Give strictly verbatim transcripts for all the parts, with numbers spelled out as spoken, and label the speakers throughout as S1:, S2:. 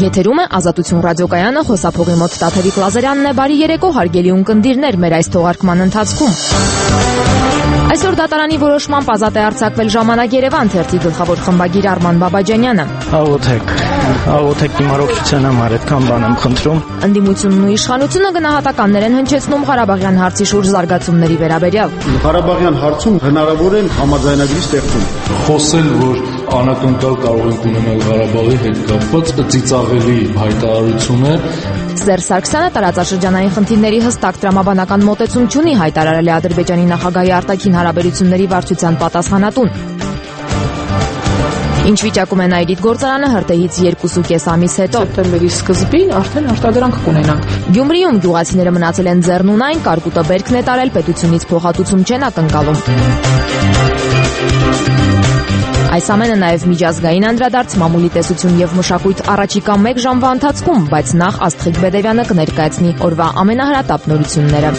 S1: Եթերում է Ազատություն ռադիոկայանը, խոսափողի մոտ Տաթևիկ Լազարյանն է, բարի երեկո հարգելի ունկնդիրներ մեր այս թողարկման ընթացքում։ Այսօր դատարանի որոշմամբ ազատ է արձակվել Ժամանակ Երևան թերթի գլխավոր խմբագիր Արման Բաբաջանյանը։
S2: Աղոթեք, աղոթեք իմ առողջության համար, այդքան բան եմ խնդրում։
S1: Ընդդիմությունն ու իշխանությունը գնահատականներ են հնչեցնում Ղարաբաղյան հարցի շուրջ զարգացումների վերաբերյալ։
S3: Ղարաբաղյան հարցում հնարավոր է համաձայնագրի ստեղծում։
S4: Խոսել, որ անակնկալ կարող ենք ունենալ Ղարաբաղի հետ կապված ծիծաղելի հայտարարություն է։
S1: Սերժ Սարգսյանը տարածաշրջանային խնդիրների հստակ տրամաբանական մոտեցում չունի, հայտարարել է Ադրբեջանի նախագահի արտաքին հարաբերությունների վարչության պատասխանատուն։ Ինչ վիճակում է Նաիրիթ գործարանը հրթեհից երկուսուկես ամիս հետո։
S5: Սեպտեմբերի սկզբին արդեն արտադրանք կունենանք։
S1: Գյումրիում գյուղացիները մնացել են ձեռնունայն, կարկուտը բերքն է տարել, պետությունից փոխհատուցում չեն ակնկալում։ Այս ամենը նաև միջազգային անդրադարձ, մամուլի տեսություն եւ մշակույթ առաջիկա մեկ ժամվա ընթացքում, բայց նախ Աստղիկ Բեդևյանը կներկայացնի օրվա ամենահրատապ նորությունները։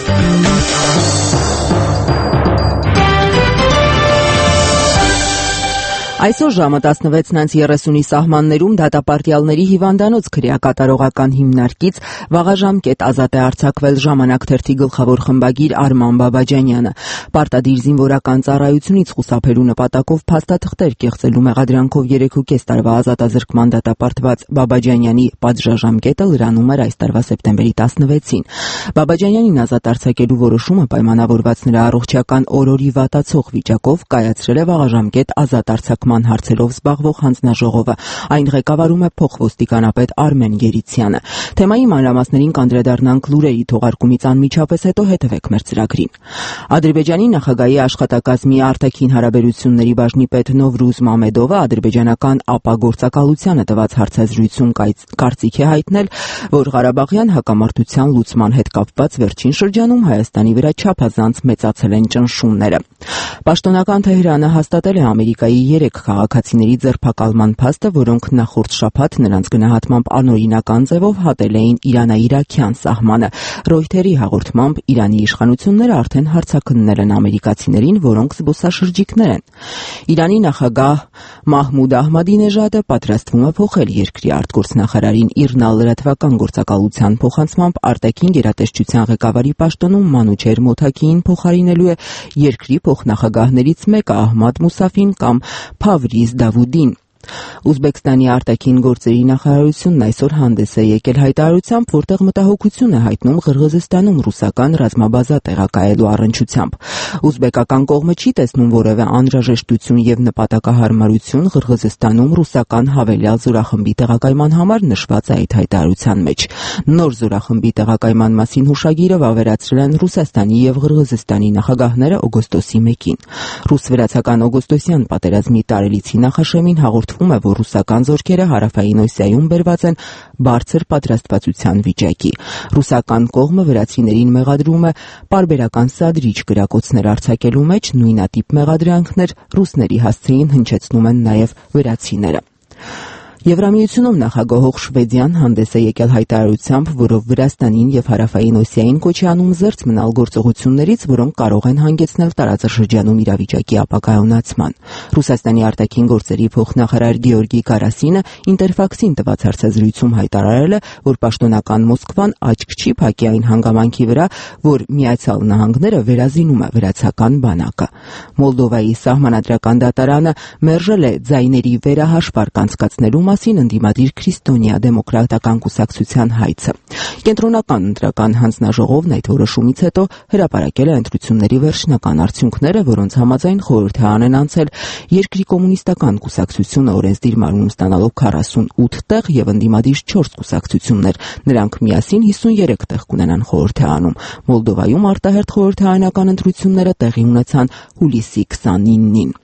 S6: Այսօր ժամը տասնվեցն երեսունի սահմաններում դատապարտյալների հիվանդանոց քրեակատարողական հիմնարկից վաղաժամկետ ազատ է արձակվել Ժամանակ թերթի գլխավոր խմբագիր Արման Բաբաջանյանը։ Պարտադիր զինվորական ծառայությունից խուսափելու նպատակով փաստաթղթեր կեղծելու մեղադրանքով երեքուկես տարվա ազատազրկման դատապարտված Բաբաջանյանի պատժաժամկետը լրանում էր այս տարվա սեպտեմբերի տասնվեցին։ Բաբաջանյանին ազատ արձակելու որոշումը պայմանավորված նրա առողջական օրորի վատացող վիճակով կայացրել է վաղաժամկետ ազատ արձակման հարցերով զբաղվող հանձնաժողովը։ Այն ղեկավարում է փոխոստիկանապետ Արմեն Գերիցյանը։ Թեմայի մանրամասներին կանդրադառնանք լուրերի թողարկումից անմիջապես հետո, հետևեք մեր ծրագրին։ Ադրբեջանի նախագահի աշխատակազմի արտաքին հարաբերությունների բաժնի պետ Նովրուզ Մամեդովը ադրբեջանական ԱՊԱ գործակալությանը տված հարցազրույցում կարծիք է հայտնել, որ Ղարաբաղյան հակամարտության լուծման հետ կապված վերջին շրջանում Հայաստանի վրա չափազանց մեծացել են ճնշումները։ Պաշտոնական Թեհրանը հաստատել է Ամերիկայի երեք քաղաքացիների ձերբակալման փաստը, որոնք նախորդ շաբաթ նրանց գնահատմամբ անօրինական ձևով հատել էին Իրանա-իրաքյան սահմանը։ Ռոյթերի հաղորդմամբ Իրանի իշխանությունները արդեն հարցաքննել են ամերիկացիներին, որոնք զբոսաշրջիկներ են։ Իրանի նախագահ Մահմուդ Ահմադինեժադը պատրաստվում է փոխել երկրի արտգործնախարարին Իրնա լրատվական գործակալության փոխանցմամբ արտաքին գերատեսչության ղեկավարի պաշտոնում Մանուչեր Մոթաքիին փոխարինելու է երկրի փոխնախագահներից մեկը Ահմադ Մուսաֆին կամ Փավրիզ Դավուդին։ Ուզբեկստանի արտաքին գործերի նախարարությունն այսօր հանդես է եկել հայտարարությամբ, որտեղ մտահոգություն է հայտնում Ղրղըզստանում ռուսական ռազմաբազա տեղակայելու առնչությամբ։ Ուզբեկական կողմը չի տեսնում որևէ անհրաժեշտություն եւ նպատակահարմարություն Ղրղըզստանում ռուսական հավելյալ զորախմբի տեղակայման համար նշված է այդ հայտարարության մեջ։ Նոր զորախմբի տեղակայման մասին հուշագիրը վավերացրել են Ռուսաստանի եւ Ղրղըզստանի նախագահները օգոստոսի մեկին։ Ռուս-վրացական օգոստոսյան պատերազմի տարելիցի նախաշեմին հաղորդում է, որ ռուսական զորքերը Հարավային Օսիայում բերված են բարձր պատրաստվածության վիճակի։ Ռուսական կողմը վրացիներին մեղադրում է պարբերական սադրիչ կրակոցներ արձակելու մեջ, նույնատիպ մեղադրանքներ ռուսների հասցեին հնչեցնում են նաև վրացիները։ Եվրամիությունում նախագահող Շվեդիան հանդես է եկել հայտարարությամբ, որով Վրաստանին եւ Հարավային Օսիային կոչ է անում զերծ մնալ գործողություններից, որոնք կարող են հանգեցնել տարածաշրջանում իրավիճակի ապակայունացման։ Ռուսաստանի արտաքին գործերի փոխնախարար Գեորգի Կարասինը Ինտերֆաքսին տված հարցազրույցում հայտարարել է, որ պաշտոնական Մոսկվան աչք չի փակի այն հանգամանքի վրա, որ Միացյալ Նահանգները վերազինում է վրացական բանակը։ Մոլդովայի սահմանադրական դատարանը մերժել է ձայների վերահաշվարկ անցկացնելու մասին ընդդիմադիր Քրիստոնյա դեմոկրատական կուսակցության հայցը։ Կենտրոնական ընտրական հանձնաժողովն այդ որոշումից հետո հրապարակել է ընտրությունների վերջնական արդյունքները, որոնց համաձայն խորհուրդ է անեն անցել երկրի կոմունիստական կուսակցությունը օրենսդիր մարմնում ստանալով քառասունութ տեղ եւ ընդդիմադիր չորս կուսակցություններ։ Նրանք միասին հիսունյերեք տեղ կունենան խորհուրդ է անում։ Մոլդովայում արտահերթ խորհրդարանական ընտրությունները տեղի ունեցան հուլիսի քսանինին։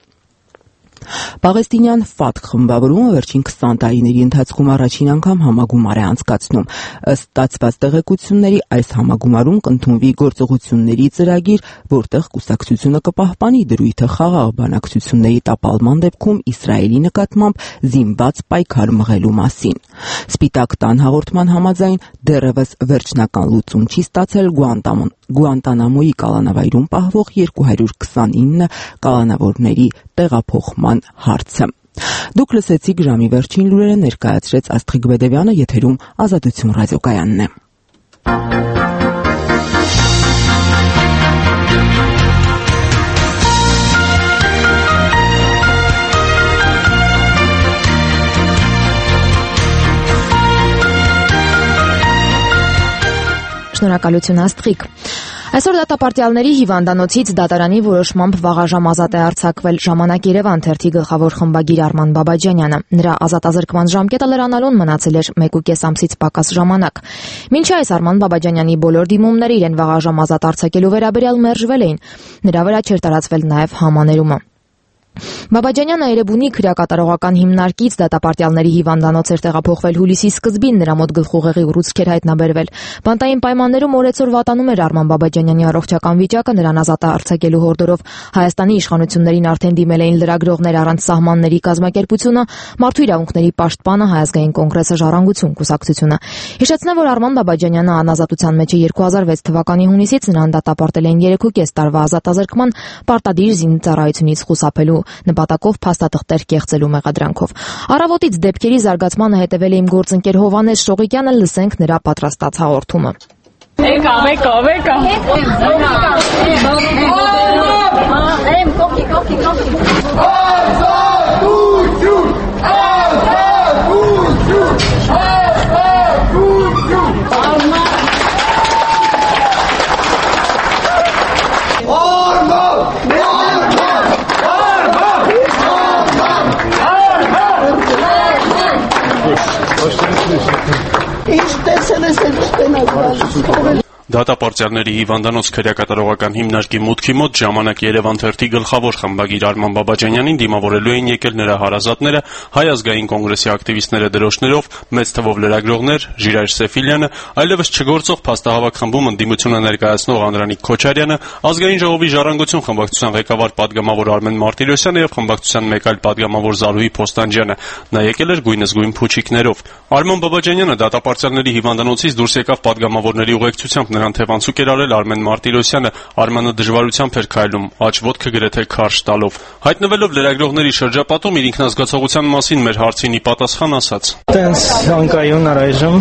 S6: Պաղեստինյան Ֆաթխ խմբավորումը վերջին քսան տարիների ընթացքում առաջին անգամ համագումար է անցկացնում։ Ըստ ստացված տեղեկությունների, այս համագումարում կընդունվի գործողությունների ծրագիր, որտեղ կուսակցությունը կպահպանի դրույթը խաղաղ բանակցությունների տապալման դեպքում Իսրայելի նկատմամբ զինված պայքար մղելու մասին։ Սպիտակ տան հաղորդման համաձայն դեռևս վերջնական լուծում չի ստացել Գուանտանամոյի կալանավայրում պահվող երկու հարյուր քսանինը կալանավորների տեղափոխման հարցը։ Դուք լսեցիք ժամի վերջին լուրերը, ներկայացրեց Աստղիկ Բեդևյանը, եթերում Ազատություն ռադիոկայանն է։
S1: Շնորհակալություն Աստղիկ։ Այսօր դատապարտյալների հիվանդանոցից դատարանի որոշմամբ վաղաժամ ազատ է արձակվել Ժամանակ Երևան թերթի գլխավոր խմբագիր Արման Բաբաջանյանը։ Նրա ազատազրկման ժամկետը լրանալուն մնացել էր մեկուկես ամսից պակաս ժամանակ։ Մինչ այս Արման Բաբաջանյանի բոլոր դիմումները իրեն վաղաժամ ազատ արձակելու վերաբերյալ մերժվել էին։ Նրա վրա չէր տարածվել նաև համաներումը։ Բաբաջանյանը Էրեբունի քրեակատարողական հիմնարկից դատապարտյալների հիվանդանոց էր տեղափոխվել հուլիսի սկզբին, նրա մոտ գլխուղեղի ուռուցքեր հայտնաբերվել։ Բանտային պայմաններում օրեցօր վատանում էր Արման Բաբաջանյանի առողջական վիճակը, նրան ազատ արձակելու հորդորով Հայաստանի իշխանություններին արդեն դիմել էին լրագրողներ առանց սահմանների կազմակերպությունը, Մարդու իրավունքների պաշտպանը, Հայ ազգային կոնգրեսը, Ժառանգություն կուսակցությունը։ Հիշեցնեմ, որ Արման Բաբաջանյանը անազատության մեջ է երկու հազար վեց թվականի հունիսից, նրան դատապարտել էին երեքուկես տարվա ազատազրկման պարտադիր զինծառայությունից խուսափելու նպատակով փաստաթղթեր կեղծելու մեղադրանքով։ Առավոտից դեպքերի զարգացմանը հետևել է իմ գործընկեր Հովհաննես Շողիկյանը, լսենք նրա պատրաստած հաղորդումը։
S7: Եկա, եկա, եկա։ Եմ կոկի, կոկի, կոկի։ Ազատություն! Ազատություն! Ազատություն!
S8: Դատապարտյալների հիվանդանոց քրեակատարողական հիմնարկի մուտքի մոտ Ժամանակ Երևան թերթի գլխավոր խմբագիր Արման Բաբաջանյանին դիմավորելու էին եկել նրա հարազատները, Հայ ազգային կոնգրեսի ակտիվիստները դրոշներով, մեծ թվով լրագրողներ, Ժիրայր Սեֆիլյանը, այլևս չգործող փաստահավաք խմբում ընդդիմությունը ներկայացնող Անդրանիկ Քոչարյանը, Ազգային ժողովի Ժառանգություն խմբակցության ղեկավար պատգամավոր Արմեն Մարտիրոսյանը եւ խմբակցության մեկ այլ պատգամավոր Զարուհի Փոստանջյանը։ Նա եկել էր գույնզգույն փուչիկներով։ Արման Բաբաջանյանը դատապարտյալների հիվանդանոցից դուրս եկավ պատգամավորների ուղեկցությամբ, նրան թևանցուկ էր արել Արմեն Մարտիրոսյանը, Արմանը դժվարությամբ էր քայլում, աջ ոտքը գրեթե քարշ տալով։ Հայտնվելով լրագրողների շրջապատում իր ինքնազգացողության մասին մեր հարցին ի պատասխան ասաց.
S2: Տենց անկայուն առայժմ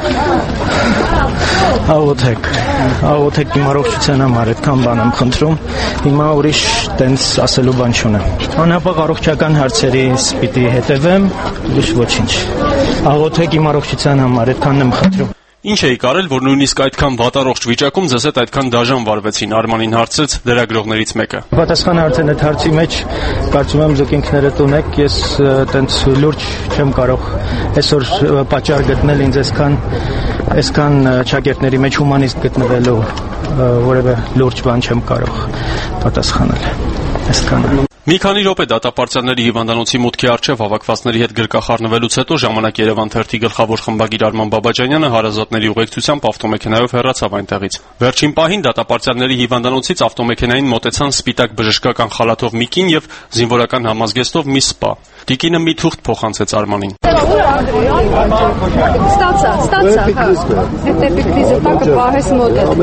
S2: աղոթեք, աղոթեք իմ առողջության համար, այդքան բան եմ խնդրում, հիմա ուրիշ տենց ասելու բան չունեմ։ Անհապաղ առողջական հարցերից պիտի հետևեմ, ուրիշ ոչինչ։ Աղոթեք իմ առողջության համար, այդքան եմ խնդրում։
S8: Ինչ էի կարել, որ նույնիսկ այդքան վատառողջ վիճակում ձեզ հետ այդքան դաժան վարվեցին, Արմանին հարցրեց լրագրողներից մեկը։
S2: Պատասխանը արդեն այդ հարցի մեջ կարծում եմ դուք ինքներդ ունեք, ես տենց լուրջ չեմ կարող այսօր պատճառ գտնել ինձ այսքան այսքան ճակերտների մեջ հումանիստ գտնվելու որևէ լուրջ բան չեմ կարող պատասխանել։ Այսքանը։
S8: Մի քանի րոպե դատապարտյալների հիվանդանոցի մուտքի առջև հավաքվածների հետ գրկախառնվելուց հետո Ժամանակ Երևան թերթի գլխավոր խմբագիր Արման Բաբաջանյանը հարազատների ուղեկցությամբ ավտոմեքենայով հեռացավ այնտեղից։ Վերջին պահին դատապարտյալների հիվանդանոցից ավտոմեքենային մոտեցան սպիտակ բժշկական խալաթով մի կին եւ զինվորական համազգեստով մի սպա։ Տիկինը մի թուղթ փոխանցեց Արմանին։
S7: Ստացա, ստացա, հա։ Այդ էպիկրիզը տակը պահես մոտ է։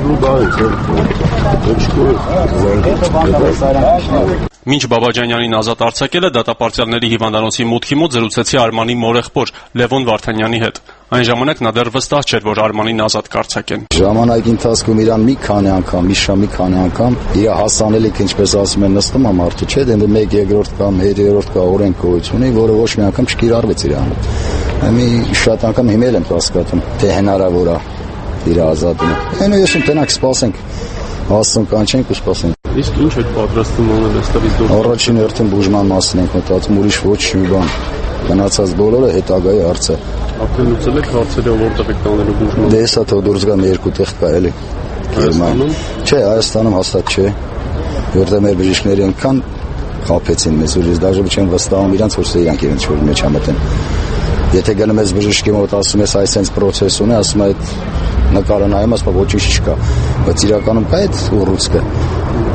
S8: Մինչ Բաբաջանյանին ազատ արձակելը դատապարտյալների հիվանդանոցի մուտքի մոտ զրուցեցի Արմանի մորեղբոր Լևոն Վարդանյանի հետ։ Այն ժամանակ նա դեռ վստահ չէր, որ Արմանին ազատ կարձակեն։
S9: Ժամանակի ընթացքում իրան մի քանի անգամ, մի շա մի քանի անգամ իր հասանելիք, ինչպես ասում են, նստում է մարդը, չէ՞, դե մեկ երկրորդ կամ երրորդ կա օրենք գոյություն ունի, որը ոչ մի անգամ չկիրառվեց իրան։ Մի շատ անգամ հիմել եմ կասկածում, թե հնարավոր է իր ազատումը։ Այնու ես ում տնակ սպասենք, հասցում կանչենք ու սպասենք։
S8: Իսկ ինչ եք պատրաստում անել այստեղից դուրս։
S9: Առաջին հերթին բուժման մասին ենք մտածում, ուրիշ ոչ մի բան։ Գնացած բոլորը հետագայի հարց է։
S8: Արդեն լուծել եք հարցերը, որտեղ եք տանելու բուժման։
S9: Դե հեսա թող դուրս գամ երկու տեղ կա էլի։
S8: Հայաստանում։
S9: Չէ, Հայաստանում հաստատ չէ։ Որտեղ մեր բժիշկները այնքան խափեցին մեզ, որ ես դաժե չեմ վստահում իրանց, որ իրանք իրենց շուրջ մեջ համտեն։ Եթե գնում ես բժշկի մոտ, ասում ես այս sense process ունի, ասում է այդ նկարը նայում, ասում է ոչինչ չկա, բայց իրականում կա այդ ուռուցքը։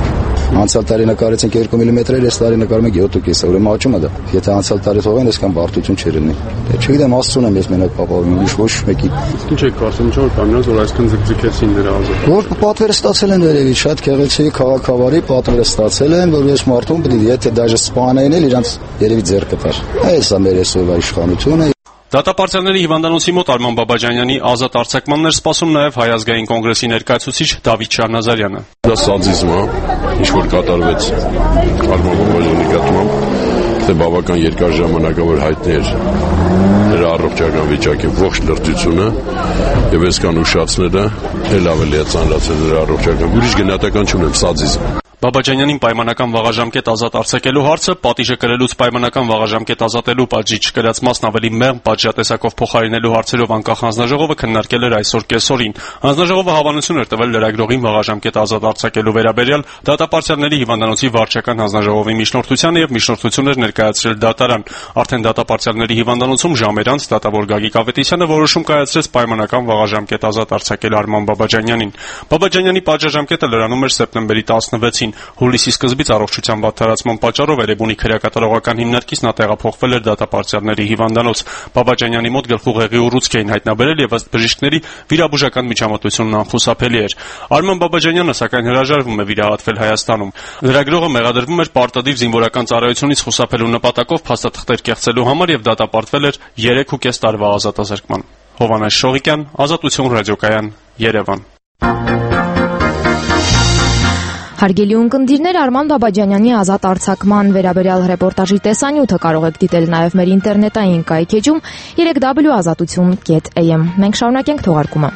S9: Անցյալ տարի նկարեցինք երկու միլիմետր, այս տարի նկարում ենք յոթ կես, ուրեմն աճում է դա։ Եթե անցյալ տարի թողեն, այսքան բարդություն չէր լինի։ Դե չգիտեմ, Աստծուն եմ ես մենակ պապավում, ուրիշ ոչ մեկի։
S3: Ինչ եք կարծում, ինչ որ կամենաց, որ այսքան ձգձգեցին դրա ազատ։
S9: Որ պատվերը ստացել են վերևի, շատ քեղեցիկ քաղաքավարի պատվերը ստացել են, որ ես մարդուն պետք է եթե դաժե սպանեին էլ իրանց երևի ձեռքը տար։ Այս է մեր այսօրվա իշխանությունը։
S8: Դատապարտյալների հիվանդանոցի մոտ Արման Բաբաջանյանի ազատ արձակմանն էր սպասում նաև Հայ ազգային կոնգրեսի ներկայացուցիչ Դավիթ Շահնազարյանը։
S10: Դա սադիզմ է, ինչ որ կատարվեց Արման Բաբաջյանի նկատմամբ, թե բավական երկար ժամանակավոր հայտնի էր նրա առողջական վիճակի ողջ լրջությունը եւ այսքան ուշացնելը էլ ավելի է ծանրացել նրա առողջական։ Ուրիշ գնահատական չունեմ, սադիզմ։
S8: Բաբաջանյանին պայմանական վաղաժամկետ ազատ արձակելու հարցը պատիժը կրելուց պայմանական վաղաժամկետ ազատելու պատժի չկրած մասն ավելի մեղմ պատժատեսակով փոխարինելու հարցերով անկախ հանձնաժողովը քննարկել էր այսօր կեսօրին։ Հանձնաժողովը հավանություն էր տվել լրագրողին վաղաժամկետ ազատ արձակելու վերաբերյալ դատապարտյալների հիվանդանոցի վարչական հանձնաժողովի միջնորդությանը եւ միջնորդություն էր ներկայացրել դատարան։ Արդեն դատապարտյալների հիվանդանոցում ժամեր անց դատավոր Գագիկ Ավետիսյանը որոշում կայացրեց պայմանական վաղաժամկետ ազատ արձակել Արման Բաբաջանյանին։ Բաբաջանյանի պատժաժամկետը լրանում էր սեպտեմբերի տասնվեցին։ Հուլիսի սկզբից առողջության վատթարացման պատճառով Էրեբունի քրեակատարողական հիմնարկից նա տեղափոխվել էր դատապարտյալների հիվանդանոց։ Բաբաջանյանի մոտ գլխուղեղի ուռուցք էին հայտնաբերել եւ ըստ բժիշկների վիրաբուժական միջամտությունն անխուսափելի էր։ Արման Բաբաջանյանը սակայն հրաժարվում է վիրահատվել Հայաստանում։ Լրագրողը մեղադրվում էր պարտադիր զինվորական ծառայությունից խուսափելու նպատակով փաստաթղթեր կեղծելու համար եւ դատապարտվել էր երեք ու կես տարվա ազատազրկման։ Հովհաննես Շողիկյան, Ազատություն ռադիոկայան, Երևան։
S1: Հարգելի ունկնդիրներ, Արման Բաբաջանյանի ազատ արձակման վերաբերյալ ռեպորտաժի տեսանյութը կարող եք դիտել նաև մեր ինտերնետային կայքեջում երեք w ազատություն կետ a m։ Մենք շարունակենք թողարկումը։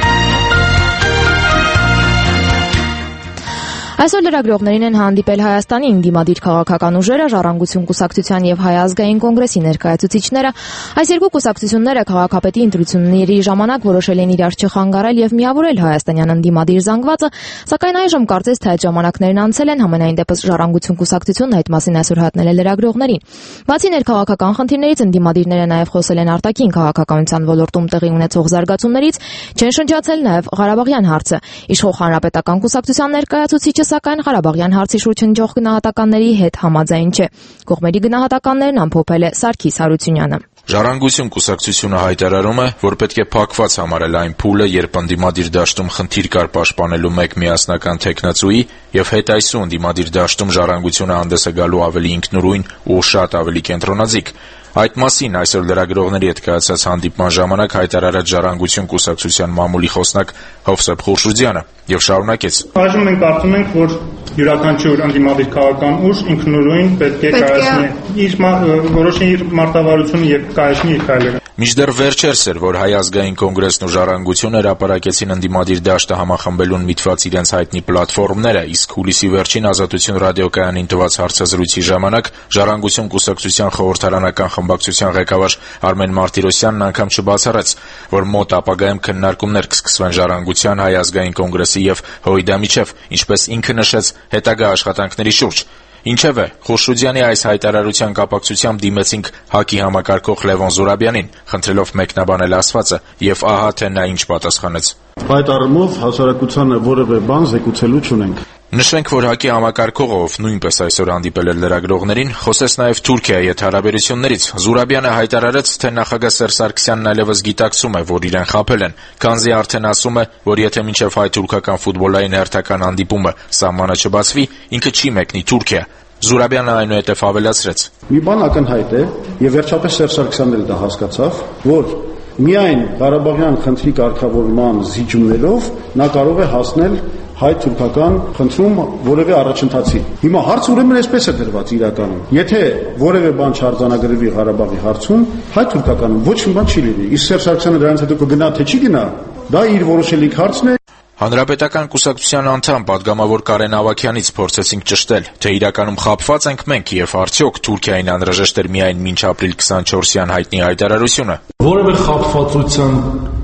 S1: Այսօր լրագրողներին են հանդիպել Հայաստանի ինդիմադիր քաղաքական ուժերը, Ժառանգություն կուսակցության եւ Հայ ազգային կոնգրեսի ներկայացուցիչները։ Այս երկու կուսակցությունները քաղաքապետի ընտրությունների ժամանակ որոշել են իրար չխանգարել եւ միավորել հայաստանյան ինդիմադիր զանգվածը, սակայն այժմ կարծես թե այդ ժամանակներն անցել են, համենայն դեպս Ժառանգություն կուսակցությունն այդ մասին այսօր հայտնել է լրագրողներին։ Բացի ներքաղաքական խնդիրներից ինդիմադիրները նաեւ խոսել են արտաքին քաղաքականության ոլորտում տեղի ունեցող զարգացումներից, չեն շնչացել նաեւ Ղարաբաղյան հարցը։ Իշխող Հանրապետական կուսակցության ներկայացուցիչը սակայն Ղարաբաղյան հարցի շուրջ հնչող գնահատականների հետ համաձայն չէ։ Կողմերի գնահատականներն ամփոփել է Սարգիս Հարությունյանը։
S11: Ժառանգություն կուսակցությունը հայտարարում է, որ պետք է փակված համարել այն փուլը, երբ ընդդիմադիր դաշտում խնդիր կար պաշտպանելու մեկ միասնական թեկնածուի եւ հետայսու ընդդիմադիր դաշտում Ժառանգությունը հանդես է գալու ավելի ինքնուրույն ու շատ ավելի կենտրոնաձիգ։ Այդ մասին այսօր լրագրողների հետ կայացած հանդիպման ժամանակ հայտարարեց Ժառանգություն կուսակցության մամուլի խոսնակ Հովսեփ Խուրշուդյանը եւ շարունակեց.
S12: Այժմ մենք կարծում ենք, որ յուրաքանչյուր ընդդիմադիր քաղաքական ուժ ինքնուրույն պետք է կայացնի իր որոշի իր մարտավարությունը եւ կայացնի իր քայլերը։
S11: Մինչդեռ վերջերս էր, որ Հայ ազգային կոնգրեսն ու Ժառանգությունը հրապարակեցին ընդդիմադիր դաշտը համախմբելուն միտված իրենց հայտնի պլատֆորմները, իսկ հուլիսի վերջին Ազատություն ռադիոկայանին տված հարցազրույցի ժամանակ Ժառանգություն կուսակցության խորհրդարանական խմբակցության ղեկավար Արմեն Մարտիրոսյանն անգամ չբացառեց, որ մոտ ապագայում քննարկումներ կսկսվեն Ժառանգության, Հայ ազգային կոնգրեսի եւ ՀՅԴ միջև, ինչպես ինքը նշեց, հետագա աշխատանքների շուրջ։ Ինչևէ, Խուրշուդյանի այս հայտարարության կապակցությամբ դիմեցինք ՀԱԿ-ի համակարգող Լևոն Զուրաբյանին, խնդրելով մեկնաբանել ասվածը, եւ ահա թե նա ինչ պատասխանեց.
S3: Այդ առումով հասարակությանը որևէ բան զեկուցելու չունենք։
S11: Նշենք, որ ՀԱԿ-ի համակարգողը, ով նույնպես այսօր հանդիպել էր լրագրողներին, խոսեց նաև Թուրքիայի հետ հարաբերություններից։ Զուրաբյանը հայտարարեց, թե նախագահ Սերժ Սարգսյանն այլևս գիտակցում է, որ իրեն խաբել են, քանզի արդեն ասում է, որ եթե մինչև հայ-թուրքական ֆուտբոլային հերթական հանդիպումը սահմանը չբացվի, ինքը չի մեկնի Թուրքիա։ Զուրաբյանը այնուհետև ավելացրեց.
S3: Մի բան ակնհայտ է, եւ վերջապես Սերժ Սարգսյանն էլ դա հասկացավ, որ միայն Ղարաբաղյան խնդրի կարգավորման զիջումներով նա կարող է հասնել հայ-թուրքական խնդրում որևէ առաջընթացի։ Հիմա հարցը ուրեմն այսպես է դրված իրականում։ Եթե որևէ բան չարձանագրվի Ղարաբաղի հարցում, հայ-թուրքականում ոչ մի բան չի լինի։ Իսկ Սերժ Սարգսյանը դրանից հետո կգնա թե չի գնա, դա իր որոշելիք հարցն է։
S11: Հանրապետական կուսակցության անդամ պատգամավոր Կարեն Ավագյանից փորձեցինք ճշտել, թե իրականում խաբված ենք մենք եւ արդյոք Թուրքիային անհրաժեշտ էր միայն մինչ ապրիլ քսանչորսյան հայտնի հայտարարությունը։
S4: Որևէ խաբվածության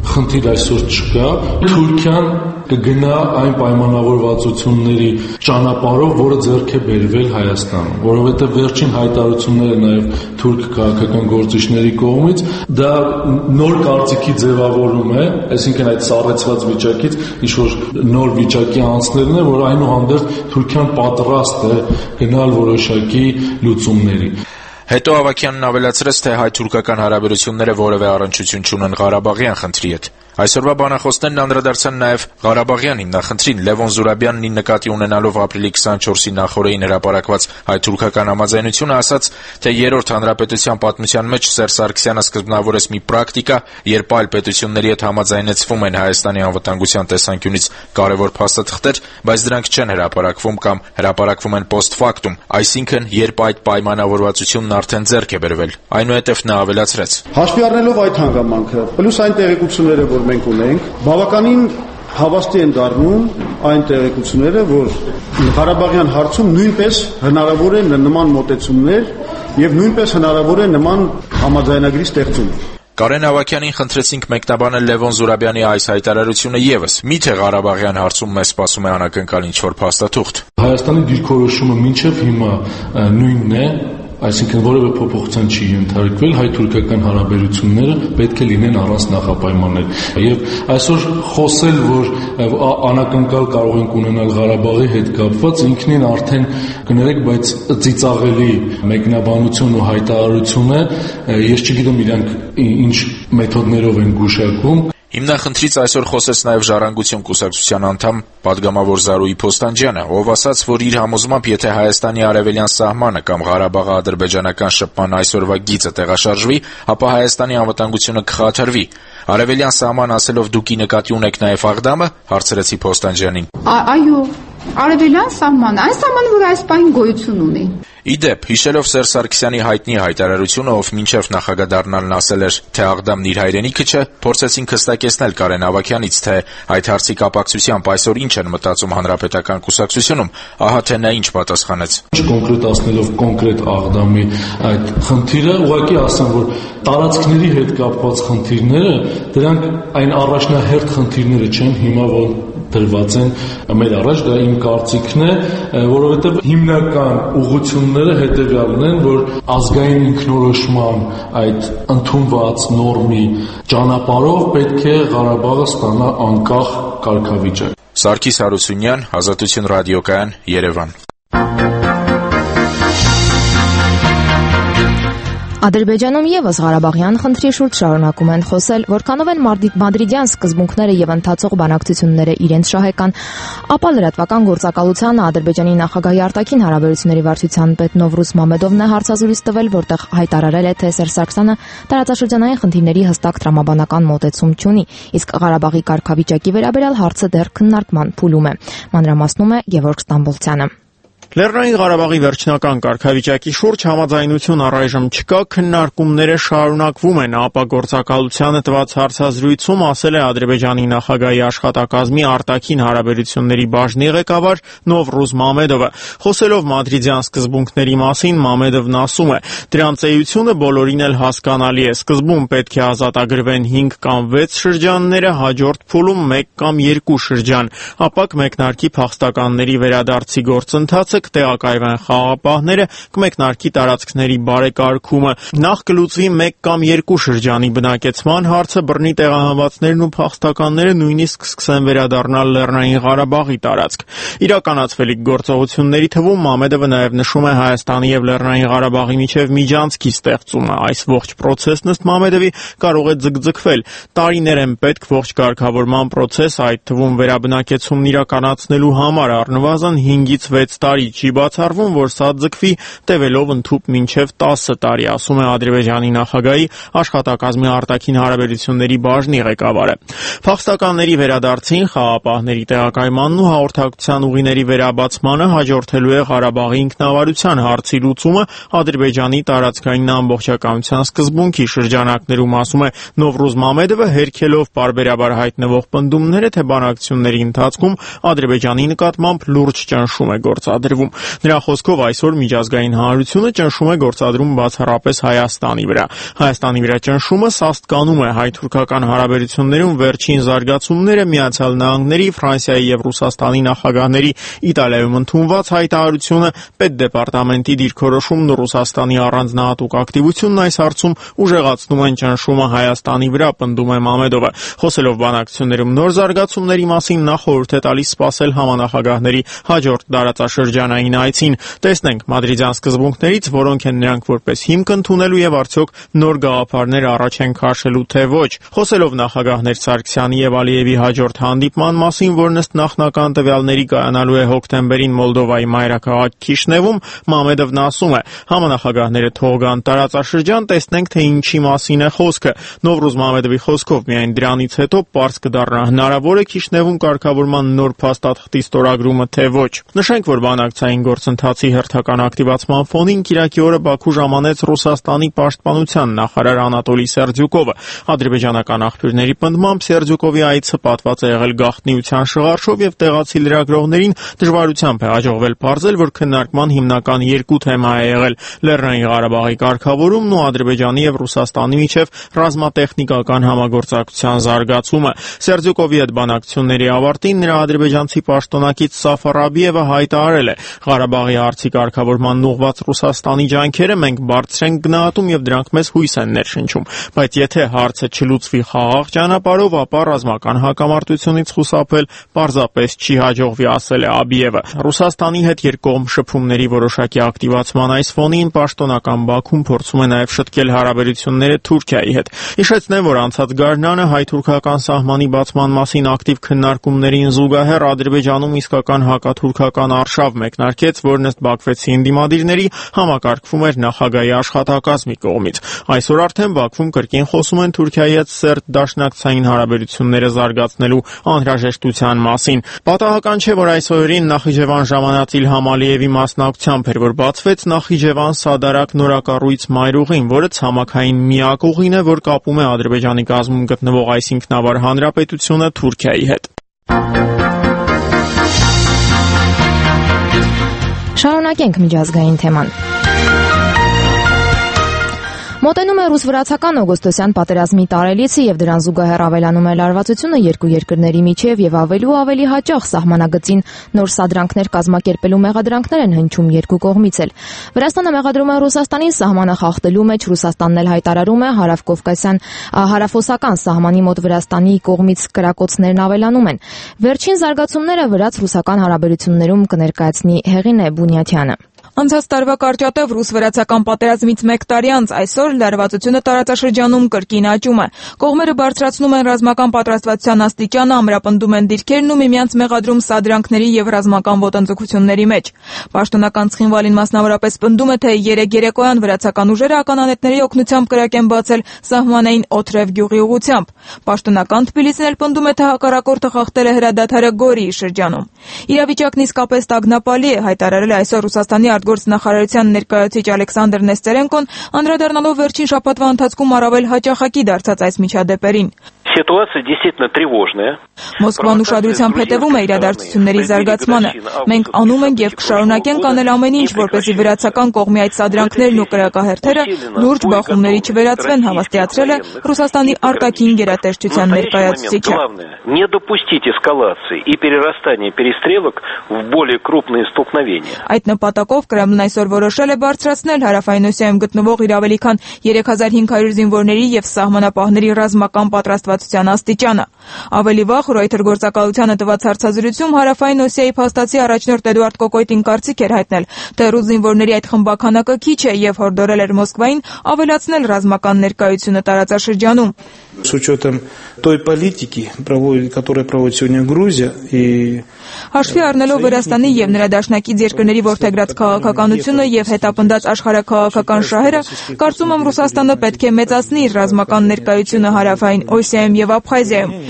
S4: խնդիր այսօր չկա։ Թուրքիան կգնա այն պայմանավորվածությունների ճանապարհով, որը ձեռք է բերվել Հայաստանում, որովհետև վերջին հայտարարությունները նաև թուրք քաղաքական գործիչների կողմից դա նոր կարծիքի ձևավորում է, այսինքն այդ սառեցված վիճակից ինչ-որ նոր վիճակի անցնելն է, որ այնուհանդերձ Թուրքիան պատրաստ է գնալ որոշակի լուծումների։
S11: Հետո Ավագյանն ավելացրեց, թե հայ-թուրքական հարաբերությունները որևէ առնչություն չունեն Ղարաբաղյան խնդրի հետ։ Այսօրվա բանախոսներն անդրադարձան նաև Ղարաբաղյան հիմնախնդրին, Լևոն Զուրաբյանն նկատի ունենալով ապրիլի քսանչորսի նախօրեին հրապարակված հայ-թուրքական համաձայնությունը ասաց, թե երրորդ հանրապետության պատմության մեջ Սերժ Սարգսյանը սկզբնավորեց մի պրակտիկա, երբ այլ պետությունների հետ համաձայնեցվում են Հայաստանի անվտանգության տեսանկյունից կարևոր փաստաթղթեր, բայց դրանք չեն հրապարակվում կամ հրապարակվում են post factum, այսինքն երբ այդ պայմանավորվածությունն արդեն ձեռք է բերվել։ Այնուհետև նա ավելացրեց.
S3: Հաշվի առնելով այդ հանգամանքը, պլյուս այն տեղեկությունները, որ մենք ունենք, բավականին հավաստի են դառնում այն տեղեկությունները, որ Ղարաբաղյան հարցում նույնպես հնարավոր է նման մոտեցումներ եւ նույնպես հնարավոր է նման համաձայնագրի ստեղծում։
S11: Կարեն Ավագյանին խնդրեցինք մեկնաբանել Լևոն Զուրաբյանի այս հայտարարությունը եւս։ Միթե Ղարաբաղյան հարցում մեզ սպասում է անակնկալ ինչ-որ փաստաթուղթ։
S4: Հայաստանի դիրքորոշումը մինչև հիմա նույնն է, այսինքն որևէ փոփոխության չի ենթարկվել, հայ-թուրքական հարաբերությունները պետք է լինեն առանց նախապայմաններ։ Եվ այսօր խոսել, որ անակնկալ կարող ենք ունենալ Ղարաբաղի հետ կապված, ինքնին արդեն կներեք, բայց ծիծաղելի մեկնաբանություն ու հայտարարություն է, ես չգիտեմ իրանք ինչ մեթոդներով են գուշակում։
S11: Հիմնախնդրից այսօր խոսեց նաև Ժառանգություն կուսակցության անդամ պատգամավոր Զարուհի Փոստանջյանը, ով ասաց, որ իր համոզմամբ, եթե Հայաստանի արևելյան սահմանը կամ Ղարաբաղի ադրբեջանական շփման այսօրվա գիծը տեղաշարժվի, ապա Հայաստանի անվտանգությունը կխաթարվի։ Արևելյան սահման ասելով դուք ի նկատի ունեք նաև Աղդամը, հարցրեցի Փոստանջյանին։
S7: Այո, արևելյան սահմանը, այն սահմանը, որ այս պահին գոյություն ունի։
S11: Իդեպ, հիշելով Սերժ Սարգսյանի հայտնի հայտարարությունը, ով մինչև նախագահ դառնալն ասել էր, թե Աղդամն իր հայրենիքը չէ, փորձեցինք հստակեցնել Կարեն Ավագյանից, թե այդ հարցի կապակցությամբ այսօր ինչ են մտածում հանրապետական կուսակցությունում, ահա թե նա ինչ պատասխանեց։
S4: Կոնկրետացնելով կոնկրետ Աղդամի այդ խնդիրը, ուղղակի ասեմ, որ տարածքների հետ կապված խնդիրները, դրանք այն առաջնահերթ խնդիրները չեն, հիմա որ դրված են մեր առաջ, դա իմ կարծիքն է, որովհետև հիմնական ուղղությունները հետևյալն են, որ ազգային ինքնորոշման այդ ընդունված նորմի ճանապարհով պետք է Ղարաբաղը ստանա անկախ կարգավիճակ։
S11: Սարգիս Հարությունյան, Ազատություն ռադիոկայան, Երևան։
S1: Ադրբեջանում եւս Ղարաբաղյան խնդրի շուրջ շարունակում են խոսել, որքանով են մադրիդյան սկզբունքները եւ ընթացող բանակցությունները իրենց շահեկան, ապա լրատվական գործակալությանը Ադրբեջանի նախագահի արտաքին հարաբերությունների վարչության պետ Նովրուզ Մամեդովն է հարցազրույց տվել, որտեղ հայտարարել է, թե Սերժ Սարգսյանը տարածաշրջանային խնդիրների հստակ տրամաբանական մոտեցում չունի, իսկ Ղարաբաղի կարգավիճակի վերաբերյալ հարցը դեռ քննարկման փուլում է։ Մանրամասնում է Գևորգ Ստամբոլցյանը։
S13: Լեռնային Ղարաբաղի վերջնական կարգավիճակի շուրջ համաձայնություն առայժմ չկա, քննարկումները շարունակվում են, ապա գործակալությանը տված հարցազրույցում ասել է Ադրբեջանի նախագահի աշխատակազմի արտաքին հարաբերությունների բաժնի ղեկավար Նովրուզ Մամեդովը։ Խոսելով մադրիդյան սկզբունքների մասին, Մամեդովն ասում է. «Դրանց էությունը բոլորին էլ հասկանալի է, սկզբում պետք է ազատագրվեն հինգ կամ վեց շրջանները, հաջորդ փուլում մեկ կամ երկու շրջան, ապա կմեկնարկի փախստականների վերադարձի գործընթացը, կտեղակայվեն խաղաղապահները, կմեկնարկի տարածքների բարեկարգումը, նախ կլուծվի մեկ կամ երկու շրջանի բնակեցման հարցը, բռնի տեղահանվածներն ու փախստականները նույնիսկ կսկսեն վերադառնալ Լեռնային Ղարաբաղի տարածք»։ Իրականացվելիք գործողությունների թվում Մամեդովը նաև նշում է Հայաստանի եւ Լեռնային Ղարաբաղի միջև միջանցքի ստեղծումը։ Այս ողջ process-ն ըստ Մամեդովի կարող է ձգձգվել։ Տարիներ են պետք ողջ կարգավորման process, այդ թվում վերաբնակեցումն իրականացնելու համար, առնվազն հինգից վեց տարի չի բացառվում, որ սա ձգվի տևելով ընդհուպ մինչև տասը տարի, ասում է Ադրբեջանի նախագահի աշխատակազմի արտաքին հարաբերությունների բաժնի ղեկավարը։ Փախստականների վերադարձին, խաղաղապահների տեղակայմանն ու հաղորդակցության ուղիների վերաբացմանը հաջորդելու է Ղարաբաղի ինքնավարության հարցի լուծումը Ադրբեջանի տարածքային ամբողջականության սկզբունքի շրջանակներում, ասում է Նովրուզ Մամեդովը, հերքելով պարբերաբար հայտնվող պնդումները, թե բանակցությունների ընթացքում Ադրբեջանի նկատմամբ լուրջ ճնշում է գործադրվել։ թվում։ Նրա խոսքով այսօր միջազգային հանրությունը ճնշում է գործադրում բացառապես Հայաստանի վրա։ Հայաստանի վրա ճնշումը սաստկանում է հայ-թուրքական հարաբերություններում վերջին զարգացումները, Միացյալ Նահանգների, Ֆրանսիայի եւ Ռուսաստանի նախագահների Իտալիայում ընդունված հայտարարությունը, Պետդեպարտամենտի դիրքորոշումն ու Ռուսաստանի առանձնահատուկ ակտիվությունն այս հարցում ուժեղացնում են ճնշումը Հայաստանի վրա, պնդում է Մամեդովը։ Խոսելով բանակցություններում նոր զարգացումների մասին, նա խորհուրդ է տալիս սպասել համանախագահների հաջորդ դարաձաշրջանային այցին։ Տեսնենք մադրիդյան սկզբունքներից որոնք են նրանք որպես հիմք ընդունելու եւ արդյոք նոր գաղափարներ առաջ են քաշելու թե ոչ։ Խոսելով նախագահներ Սարգսյանի եւ Ալիևի հաջորդ հանդիպման մասին, որն ըստ նախնական տվյալների կայանալու է հոկտեմբերին Մոլդովայի մայրաքաղաք Քիշնևում, Մամեդովն ասում է. համանախագահները թող գան տարածաշրջան, տեսնենք թե ինչի մասին է խոսքը։ Նովրուզ Մամեդովի խոսքով միայն դրանից հետո պարզ կդառնա հնարավոր է Քիշնևում կարգավորման նոր փաստաթղթի ստորագրումը թե ոչ։ Նշենք, որ բանակցային գործընթացի հերթական ակտիվացման ֆոնին Կիրակի օրը Բաքու ժամանեց Ռուսաստանի պաշտպանության նախարար Անատոլի Սերդյուկովը։ Ադրբեջանական աղբյուրների պնդմամբ Սերդյուկովի այցը պատված է եղել գաղտնիության շղարշով եւ տեղացի լրագրողներին դժվարությամբ է հաջողվել պարզել, որ քննարկման հիմնական երկու թեմա է եղել՝ Լեռնային Ղարաբաղի կարգավորումն ու Ադրբեջանի եւ Ռուսաստանի միջև ռազմատեխնիկական համագործակցության զարգացումը։ Սերդյուկովի հետ բանակցությունների ավարտին նրա ադրբեջանցի պաշտոնակից Սաֆար Աբիևը հայտարարել է. Ղարաբաղի հարցի կարգավորման ուղղված Ռուսաստանի ջանքերը մենք բարձր ենք գնահատում եւ դրանք մեզ հույս են ներշնչում, բայց եթե հարցը չլուծվի խաղաղ ճանապարհով, ապա ռազմական հակամարտությունից խուսափել պարզապես չի հաջողվի, ասել է Աբիևը։ Ռուսաստանի հետ երկկողմ շփումների որոշակի ակտիվացման այս ֆոնին պաշտոնական Բաքուն փորձում է նաեւ շտկել հարաբերությունները Թուրքիայի հետ։ Հիշեցնեմ, որ անցած գարնանը հայ-թուրքական սահմանի բացման մասին ակտիվ քննարկումներին զուգահեռ Ադրբեջանում իսկական հակաթուրքական արշավ մեկնարկեց, որն ըստ բաքվեցի ընդդիմադիրների համակարգվում էր նախագահի աշխատակազմի կողմից։ Այսօր արդեն Բաքվում կրկին խոսում են Թուրքիայի հետ սերտ դաշնակցային հարաբերությունները զարգացնելու անհրաժեշտության մասին։ Պատահական չէ, որ այս օրերին Նախիջևան ժամանած Իլհամ Ալիևի մասնակցությամբ էր, որ բացվեց Նախիջևան-Սադարակ նորակառույց մայրուղին, որը ցամաքային միակ ուղին է, որ կապում է Ադրբեջանի կազմում գտնվող այս ինքնավար հանրապետությունը Թուրքիայի հետ։
S1: Շարունակենք միջազգային թեման։ Մոտենում է ռուս-վրացական օգոստոսյան պատերազմի տարելիցը եւ դրան զուգահեռ ավելանում է լարվածությունը երկու երկրների միջև եւ ավելի ու ավելի հաճախ սահմանագծին նոր սադրանքներ կազմակերպելու մեղադրանքներ են հնչում երկու կողմից էլ։ Վրաստանը մեղադրում է Ռուսաստանին սահմանը խախտելու մեջ, Ռուսաստանն էլ հայտարարում է հարավկովկասյան հարավոսական սահմանի մոտ Վրաստանի կողմից կրակոցներն ավելանում են։ Վերջին զարգացումները վրաց-ռուսական հարաբերություններում կներկայացնի Հեղինե Բունյաթյանը։
S14: Անցած տարվա կարճատև ռուս-վրացական պատերազմից մեկ տարի անց այսօր լարվածությունը տարածաշրջանում կրկին աճում է։ Կողմերը բարձրացնում են ռազմական պատրաստվածության աստիճանը, ամրապնդում են դիրքերն ու միմյանց մեղադրում սադրանքների եւ ռազմական ոտնձգությունների մեջ։ Պաշտոնական Ცხինվալին մասնավորապես պնդում է, թե երեք երեկոյան վրացական ուժերը ականանետների օգնությամբ կրակ են բացել սահմանային Օթրև գյուղի ուղղությամբ։ Պաշտոնական Թբիլիսին էլ պնդում է, թե հակառակորդը խախտել է հրադադարը Գորիի շրջանում։ Իրավիճակն իսկապես տագնապալի է, հայտարարել է այսօր Ռուսաստանի արտգործնախարարության ներկայացուցիչ Ալեքսանդր Նեստերենկոն, անդրադառնալով վերջին շաբաթվա ընթացքում առավել հաճախակի դարձած այս միջադեպերին։
S15: Ситуация действительно тревожная.
S14: Մոսկվան ուշադրությամբ հետևում է իրադարձությունների զարգացմանը։ Մենք անում ենք եւ կշարունակենք անել ամեն ինչ, որպեսզի վրացական կողմի այդ սադրանքներն ու կրակահերթերը լուրջ բախումների չվերածվեն, հավաստիացրել է Ռուսաստանի արտաքին գերատեսչության ներկայացուցիչը։
S15: Не допустить эскалации и перерастания перестрелок в более крупные столкновения.
S14: Այդ նպատակով Կրեմլն այսօր որոշել է բարձրացնել հարավային Օսիայում գտնվող իր ավելի քան երեք հազար հինգ հարյուր զինվորների եւ սահմանապահների ռազմական պատրաստվածության աստիճանը։ Ավելի վաղ Reuters գործակալությանը տված հարցազրույցում հարավային Օսիայի փաստացի առաջնորդ Էդուարդ Կոկոյտին կարծիք էր հայտնել, թե ռուս զինվորների այդ խմբականակը քիչ է եւ հորդորել էր Մոսկվային ավելացնել ռազմական ներկայությունը տարածաշրջանում։
S16: С учетом той политики, которую проводит сегодня Грузия и
S14: Հաշվի առնելով Վրաստանի եւ նրա դաշնակից երկրների ворթեգրած քաղաքականությունը եւ հետապնդած աշխարհաքաղաքական շահերը, կարծում եմ Ռուսաստանը պետք է մեծացնի իր ռազմական ներկայությունը հարավային Օսիայում եւ Աբխազիայում։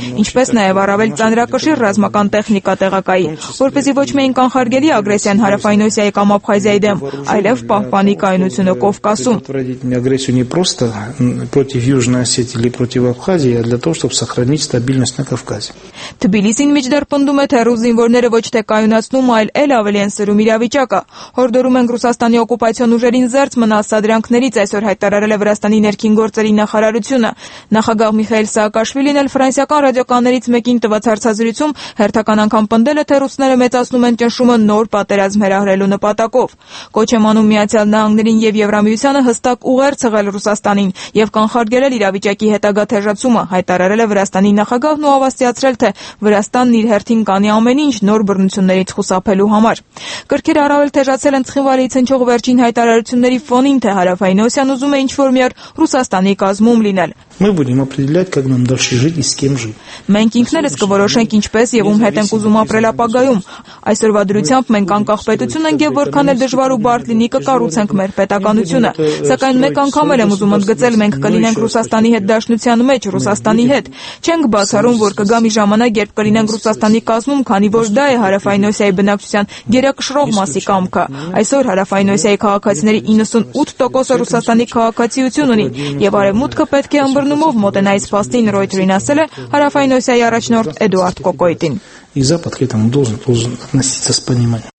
S14: ինչպես նաև առավել ծանրակշիռ ռազմական տեխնիկա տեղակայի, որպեսզի ոչ միայն կանխարգելի ագրեսիան Հարավային Օսիայի կամ Աբխազիայի դեմ, այլև պահպանի կայունությունը Կովկասում։
S16: Агрессию не просто против Южной Осетии или против Абхазии, а для того, чтобы сохранить стабильность на Кавказе.
S14: Թբիլիսին միջդեռ պնդում է, թե ռուս զինվորները ոչ թե կայունացնում, այլ էլ ավելի են սրում իրավիճակը։ Հորդորում են Ռուսաստանի օկուպացիոն ուժերին զերծ մնալ սադրանքներից, այսօր հայտարարել է Վրաստանի ներքին գործերի նախարարությունը։ Նախագահ Միխայիլ Սաակաշվիլին էլ ֆրանսիական ռադիոկաներից մեկին տված հարցազրույցում հերթական անգամ պնդել է, թե ռուսները մեծացնում են ճնշումը նոր պատերազմ հրահրելու նպատակով։ Կոչ է անում Միացյալ Նահանգներին եւ Եվրամիությանը հստակ ուղերձ ցղել Ռուսաստանին եւ կանխարգելել իրավիճակի հետագա թեժացումը, հայտարարել է Վրաստանի նախագահն ու հավաստիացրել, թե Վրաստանն իր հերթին կանի ամեն ինչ նոր բռնություններից խուսափելու համար։ Կրկին առավել թեժացել են Ցխինվալից հնչող վերջին հայտարարությունների ֆոնին, թե Հարավային Օսիան ուզում է ինչ-որ մի օր Ռուսաստանի կազմում լինել։
S16: Мы будем определять, как нам дальше жить и с кем жить.
S14: Մենք ինքներս կորոշենք ինչպես եւ ում հետ ենք ուզում ապրել ապագայում։ Այսօրվա դրությամբ մենք անկախ պետություն ենք եւ որքան էլ դժվար ու բարդ լինի կկառուցենք մեր պետականությունը։ Սակայն մեկ անգամ էլ եմ ուզում ընդգծել, մենք կլինենք Ռուսաստանի հետ դաշնության մեջ, Ռուսաստանի հետ։ Չենք բացառում, որ կգա մի ժամանակ, երբ կլինենք Ռուսաստանի կազմում, քանի որ դա է Հարավային Օսիայի բնակչության գերակշռող մասի կամքը։ Այսօր Հարավային Օսիայի քաղաքացիների իննսունութ տոկոսը Ռուսաստանի քաղաքացիություն ունի եւ արևմուտքը պետք է ըմբռնումով մոտենա այս փաստին, Ռոյթերին ասել է Հարավային Օսիայի առաջնորդ Էդուարդ Կոկոյտին։
S16: И Запад к этому должен, должен относиться с пониманием.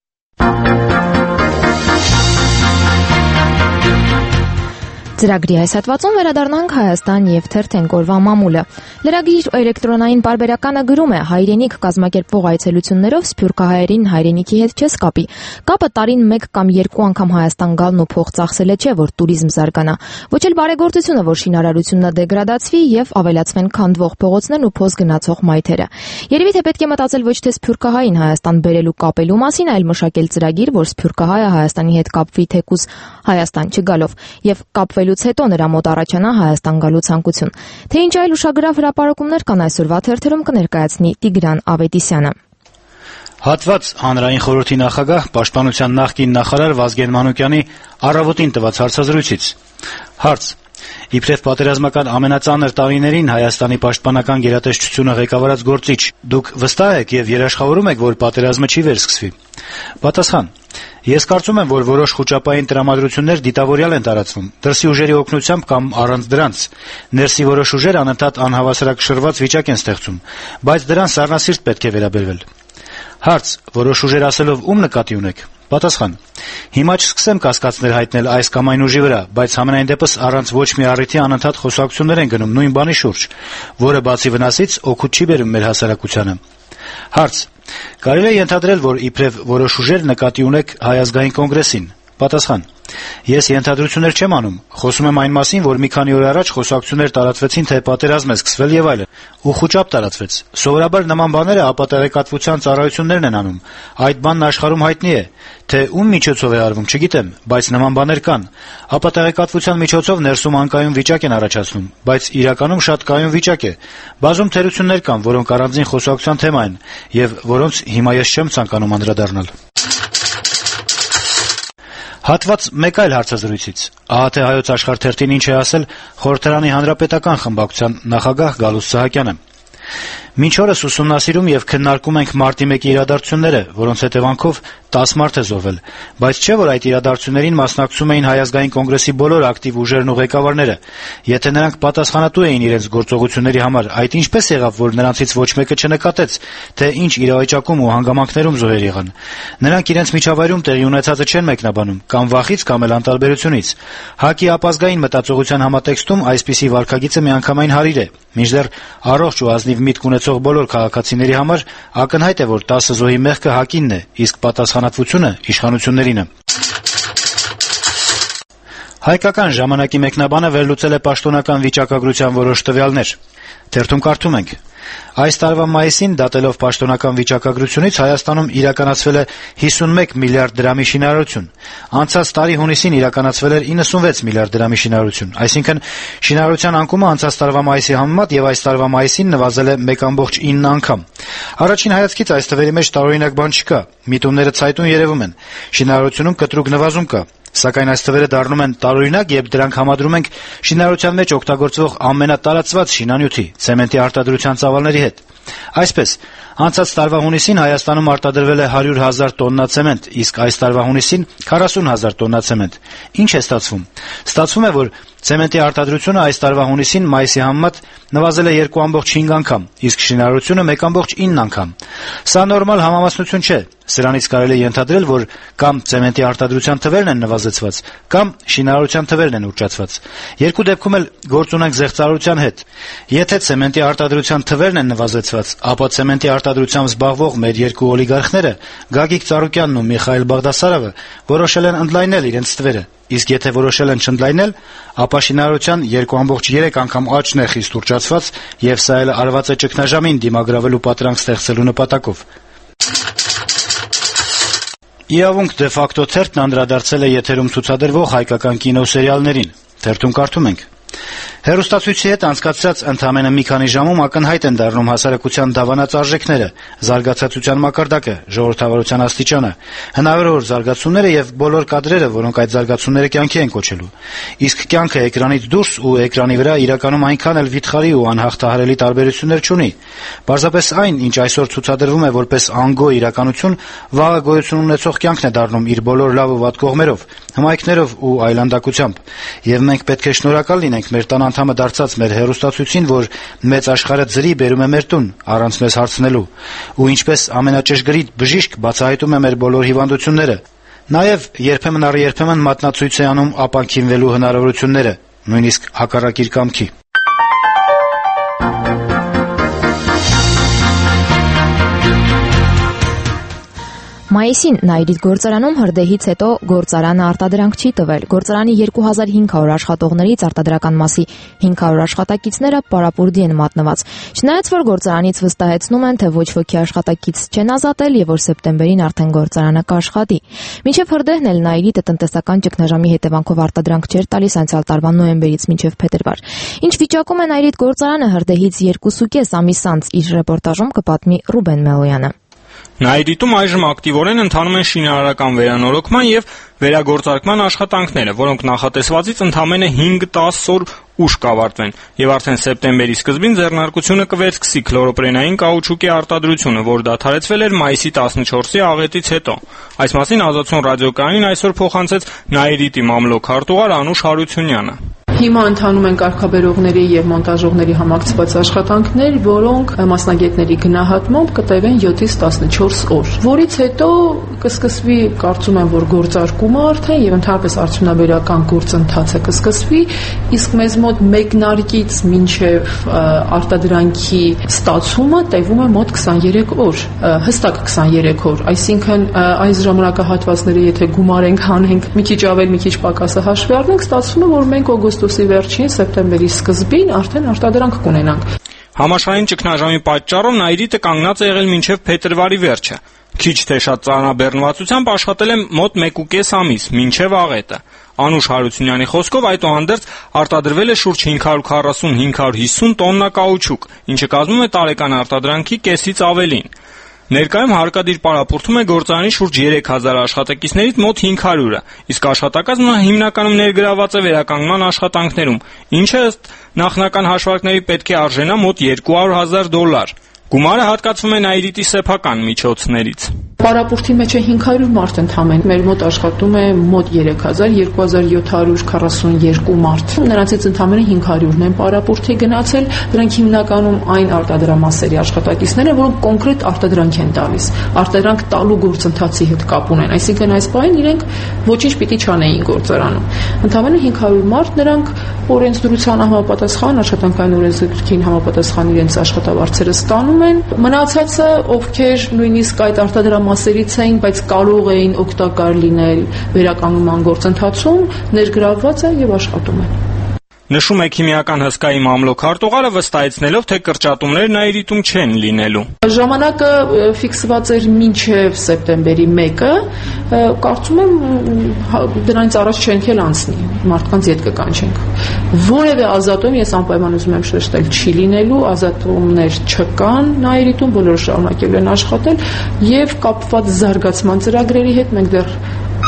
S1: Ծրագրի այս հատվածում վերադառնանք Հայաստան եւ թերթենք օրվա մամուլը։ Լրագրի էլեկտրոնային պարբերականը գրում է. հայրենիք կազմակերպվող այցելություններով սփյուռքահայերին հայրենիքի հետ չես կապի։ Կապը տարին մեկ կամ երկու անգամ Հայաստան գալն ու փող ծախսելը չէ, որ туриզմ զարգանա։ Ոչ էլ բարեգործությունը, որ շինարարությունը դեգրադացվի եւ ավելացվեն քանդվող փողոցներն ու փոս գնացող մայթերը։ Երևի թե պետք է մտածել ոչ թե սփյուռքահային Հայաստան բերելու կապելու մասին, այլ մշակել ծրագիր, որ սփյուռքահայը Հայաստանի հետ կապվի թեկուզ Հայաստան չգալով եւ կապվել հետո նրա մոտ առաջանա Հայաստան գալու ցանկություն։ Թե ինչ այլ ուշագրավ հրապարակումներ կան այսօրվա թերթերում կներկայացնի Տիգրան Ավետիսյանը։
S17: Հատված հանրային խորհրդի նախագահ Պաշտպանության նախկին նախարար Վազգեն Մանուկյանի առավոտին տված հարցազրույցից։ Հարց. Իբրև պատերազմական ամենածանր տարիներին Հայաստանի պաշտպանական գերատեսչությունը ղեկավարած գործիչ, դուք վստահ եք եւ երաշխավորում եք, որ պատերազմը չի վերսկսվի։ Պատասխան. Ես կարծում եմ, որ որոշ խոճապային տրամադրություններ դիտավորյալ են տարածվում, դրսի ուժերի օգնությամբ կամ առանց դրանց։ Ներսի որոշ ուժեր անընդհատ անհավասարակշռված վիճակ են ստեղծում, բայց դրան սառնասիրտ պետք է վերաբերվել։ Հարց. Որոշ ուժեր ասելով ում նկատի ունեք։ Պատասխան. Հիմա չսկսեմ կասկածներ հայտնել այս կամ այն ուժի վրա, բայց համենայն դեպս առանց ոչ մի առիթի անընդհատ խոսակցություններ են գնում նույն բանի շուրջ, որը բացի վնասից օգուտ չի բերում մեր հասարակությանը։ Հարց. Կարելի է ենթադրել, որ իբրև որոշ ուժեր նկատի ունեք Հայ ազգային կոնգրեսին։ Պատասխան. Ես ենթադրություններ չեմ անում, խոսում եմ այն մասին, որ մի քանի օր առաջ խոսակցություններ տարածվեցին, թե պատերազմ է սկսվել եւ այլն, ու խոճապ տարածվեց։ Սովորաբար նման բաները ապատեղեկատվության ծառայություններն են անում։ Այդ բանն աշխարհում հայտնի է, թե ում միջոցով է արվում, չգիտեմ, բայց նման բաներ կան։ Ապատեղեկատվության միջոցով ներսում անկայուն վիճակ են առաջացնում, բայց իրականում շատ կայուն վիճակ է։ Բազում թերություններ կան, որոնք առանձին խոսակցության թեմա են, եւ որոնց հիմա ես չեմ ցանկանում անդրադառնալ։ Հատված մեկ այլ հարցազրույցից։ Ահա թե Հայոց աշխարհ թերթին ինչ է ասել Խորհրդարանի հանրապետական խմբակցության նախագահ Գալուստ Սահակյանը։ Մինչ օրս ուսումնասիրում եւ քննարկում ենք մարտի մեկի իրադարձությունները, որոնց հետևանքով տասը մարդ է զոհվել, բայց չէ որ այդ իրադարձություններին մասնակցում էին Հայ ազգային կոնգրեսի բոլոր ակտիվ ուժերն ու ղեկավարները։ Եթե նրանք պատասխանատու էին իրենց գործողությունների համար, այդ ինչպես եղավ, որ նրանցից ոչ մեկը չնկատեց, թե ինչ իրավիճակում ու հանգամանքներում զոհեր եղան։ Նրանք իրենց միջավայրում տեղի ունեցածը չեն մեկնաբանում, կամ վախից, կամ էլ անտարբերությունից։ ՀԱԿ-ի ապազգային մտածողության համատեքստում այսպիսի վարքագիծը միանգամայն հարիր է, մինչդեռ առողջ ու ազնիվ միտք ունեցող բոլոր քաղաքացիների համար ակնհայտ է, որ տասը զոհի մեղքը ՀԱԿ-ինն է, իսկ պատասխանատվությունը իշխանություններինը։ Հայկական ժամանակի մեկնաբանը վերլուծել է պաշտոնական վիճակագրության որոշ տվյալներ։ Թերթում կարդում ենք. Այս տարվա մայիսին, դատելով պաշտոնական վիճակագրությունից, Հայաստանում իրականացվել է հիսունմեկ միլիարդ դրամի շինարարություն։ Անցած տարի հունիսին իրականացվել էր իննսունվեց միլիարդ դրամի շինարարություն, այսինքն շինարարության անկումը անցած տարվա մայիսի համեմատ եւ այս տարվա մայիսին նվազել է մեկ կόμ ինը անգամ։ Առաջին հայացքից այս թվերի մեջ տարօրինակ բան չկա։ Միտումները ցայտուն երևում են։ Շինարարությունում կտրուկ նվազում կա։ Սակայն այս թվերը դառնում են տարօրինակ, երբ դրանք համադրում ենք շինարարության մեջ օգտագործվող ամենատարածված շինանյութի՝ ցեմենտի արտադրության ծավալների հետ։ Այսպես, անցած տարվա հունիսին Հայաստանում արտադրվել է հարյուր հազար տոննա ցեմենտ, իսկ այս տարվա հունիսին քառասուն հազար տոննա ցեմենտ։ Ինչ է ստացվում։ Ստացվում է, որ ցեմենտի արտադրությունը այս տարվա հունիսին մայիսի համեմատ նվազել է երկու կόμկոմ հինգ անգամ, իսկ շինարարությունը մեկ կόμկոմ ինը անգամ։ Սա նորմալ համամասնություն չէ։ Սրանից կարելի է ենթադրել, որ կամ ցեմենտի արտադրության թվերն են նվազեցված, կամ շինարարության թվերն են ուռճացված։ Երկու դեպքում էլ գործ ունենք զեղծարարության հետ։ Եթե ցեմենտի արտադրության թվերն են նվազեցված, ապա ցեմենտի արտադրությամբ զբաղվող մեր երկու օլիգարխները՝ Գագիկ Ծառուկյանն ու Միխայել Բաղդասարովը, որոշել են ընդլայնել իրենց թվերը։ Իսկ եթե որոշել են չընդլայնել, ապա շինարարության երկու կόμկոմ երեք անգամ աճն է խիստ ուռճացված, եւ սա էլ արված է ճգնաժամին դիմագրավելու պատրանք ստեղծելու նպատակով։ Իրավունք դե ֆակտո թերթն անդրադարձել է եթերում ցուցադրվող հայկական կինոսերիալներին։ Թերթում կարդում ենք. Հեռուստացույցի հետ անցկացրած ընդամենը մի քանի ժամում ակնհայտ են դառնում հասարակության դավանած արժեքները, զարգացածության մակարդակը, ժողովրդավարության աստիճանը, հնարավոր զարգացումները եւ բոլոր կադրերը, որոնք այդ զարգացումները կյանքի են կոչելու։ Իսկ կյանքը էկրանից դուրս ու էկրանի վրա իրականում այնքան էլ վիթխարի ու անհաղթահարելի տարբերություններ չունի։ Պարզապես այն, ինչ այսօր ցուցադրվում է որպես անգո իրականություն, վաղը գոյություն ունեցող կյանքն է դառնում իր բոլոր լավ ու վատ կողմերով, հմայքներով ու այլանդակությամբ։ Եվ մենք պետք է շնորհակալ լինենք մեր տան անդամը դարձած մեր հեռուստացույցին, որ մեծ աշխարհը ձրի բերում է մեր տուն, առանց մեզ հարցնելու, ու ինչպես ամենաճշգրիտ բժիշկ բացահայտում է մեր բոլոր հիվանդությունները, նաև երբեմն առ երբեմն մատնացույց է անում ապանքինվելու հնարավորությունները, նույնիսկ հակառակ իր կամքի։
S1: Մայիսին Նայիրիտ գործարանում հրդեհից հետո գործարանը արտադրանք չի տվել։ Գործարանի երկու հազար հինգ հարյուր աշխատողներից արտադրական մասի հինգ հարյուր աշխատակիցները պարապուրդի են մատնված։ Չնայած որ գործարանից վստահեցնում են, թե ոչ ոքի աշխատակից չեն ազատել եւ որ սեպտեմբերին արդեն գործարանը կաշխատի։ Մինչեւ հրդեհն էլ Նայիրիտը տնտեսական ճգնաժամի հետևանքով արտադրանք չէր տալիս անցյալ տարվա նոյեմբերից մինչեւ փետրվար։ Ինչ վիճակում է Նայիրիտ գործարանը հրդեհից երկուսուկես ամիս անց, իր ռեպորտաժում կպատմի Ռուբեն Մելոյանը։
S18: Նայիրիտում այժմ ակտիվորեն ընթանում են շինարարական վերանորոգման եւ վերագործարկման աշխատանքները, որոնք նախատեսվածից ընդամենը հինգ տասը օր ուշ կավարտվեն, եւ արդեն սեպտեմբերի սկզբին ձեռնարկությունը կվերսկսի քլորոպրենային կաուչուկի արտադրությունը, որ դադարեցվել էր մայիսի տասնչորսի աղետից հետո։ Այս մասին Ազատություն ռադիոկայանին այսօր փոխանցեց Նայիրիտի մամլոք քարտուղար Անուշ Հարությունյանը։
S5: Հիմա ընթանում են կարգաբերողների եւ մոնտաժողների համակցված աշխատանքներ, որոնք մասնագետների գնահատմամբ կտևեն յոթից տասնչորս օր, որից հետո կսկսվի, կարծում եմ, որ գործարկումը արդեն եւ ընդհանրապես արդյունաբերական գործընթացը կսկսվի, իսկ մեզ մոտ մեկնարկից մինչեւ արտադրանքի ստացումը տևում է մոտ քսաներեք օր, հստակ քսաներեք օր, այսինքն այս ժամանակահատվածները եթե գումարենք, հանենք, մի քիչ ավել, մի քիչ պակասը հաշվի առնենք, ստացվում է, որ մենք օգոստոսի վերջին, սեպտեմբերի սկզբին արդեն արտադրանք կունենանք։
S18: Համաշխարհային ճգնաժամի պատճառով Նայիրիտը կանգնած է եղել մինչև փետրվարի վերջը։ Քիչ թե շատ ծանրաբեռնվածությամբ աշխատել է մոտ մեկուկես ամիս, մինչև աղետը։ Անուշ Հարությունյանի խոսքով այդուհանդերձ արտադրվել է շուրջ հինգ հարյուր քառասուն - հինգ հարյուր հիսուն տոննա կաուչուկ, ինչը կազմում է տարեկան արտադրանքի կեսից ավելին։ Ներկայում հարկադիր պարապուրդում է գործարանի շուրջ երեք հազար աշխատակիցներից մոտ հինգ հարյուրը, իսկ աշխատակազմը հիմնականում ներգրաված է վերականգնման աշխատանքներում, ինչը ըստ նախնական հաշվարկների պետք է արժենա մոտ երկու հարյուր հազար դոլար։ Գումարը հատկացվում է Նայիրիտի սեփական միջոցներից։
S5: Պարապուրդի մեջ է հինգ հարյուր մարդ ընդհանրապես, մեր մոտ աշխատում է մոտ երեք հազար երկու հազար յոթ հարյուր քառասուն երկու մարդ։ Նրանցից ընդհանրապես հինգ հարյուրն են պարապուրդի գնացել, դրանք հիմնականում այն արտադրամասերի աշխատակիցներ են, որոնք կոնկրետ արտադրանք են տալիս, արտադրանք տալու գործընթացի հետ կապ ունեն, այսինքն այս բանին իրենք ոչինչ պիտի չանեին գործարանում։ Ընդհանրապես հինգ հարյուր մարդ, նրանք օրենսդրությանը համապատասխան, աշխատանքային օրենսգրքին համապատասխան իրենց աշխատավարձերը ստանում են։ Մնացածը, ովքեր նույնիսկ այդ արտադրամասերից էին, բայց կարող էին օգտակար լինել վերականգնման գործընթացում, ներգրավված են եւ աշխատում են։
S18: Նշում է քիմիական հսկայի մամլոք արտուղարը, վստահեցնելով, թե կրճատումներ Նայիրիտում չեն լինելու։
S5: Ժամանակը ֆիքսված էր մինչև սեպտեմբերի մեկը, կարծում եմ դրանից առաջ չենք էլ անցնի, մարդկանց ետ կկանչենք։ Որևէ ազատում, ես անպայման ուզում եմ շեշտել, չի լինելու, ազատումներ չկան Նայիրիտում, բոլորը շարունակելու են աշխատել եւ կապված զարգացման ծրագրերի հետ մենք դեռ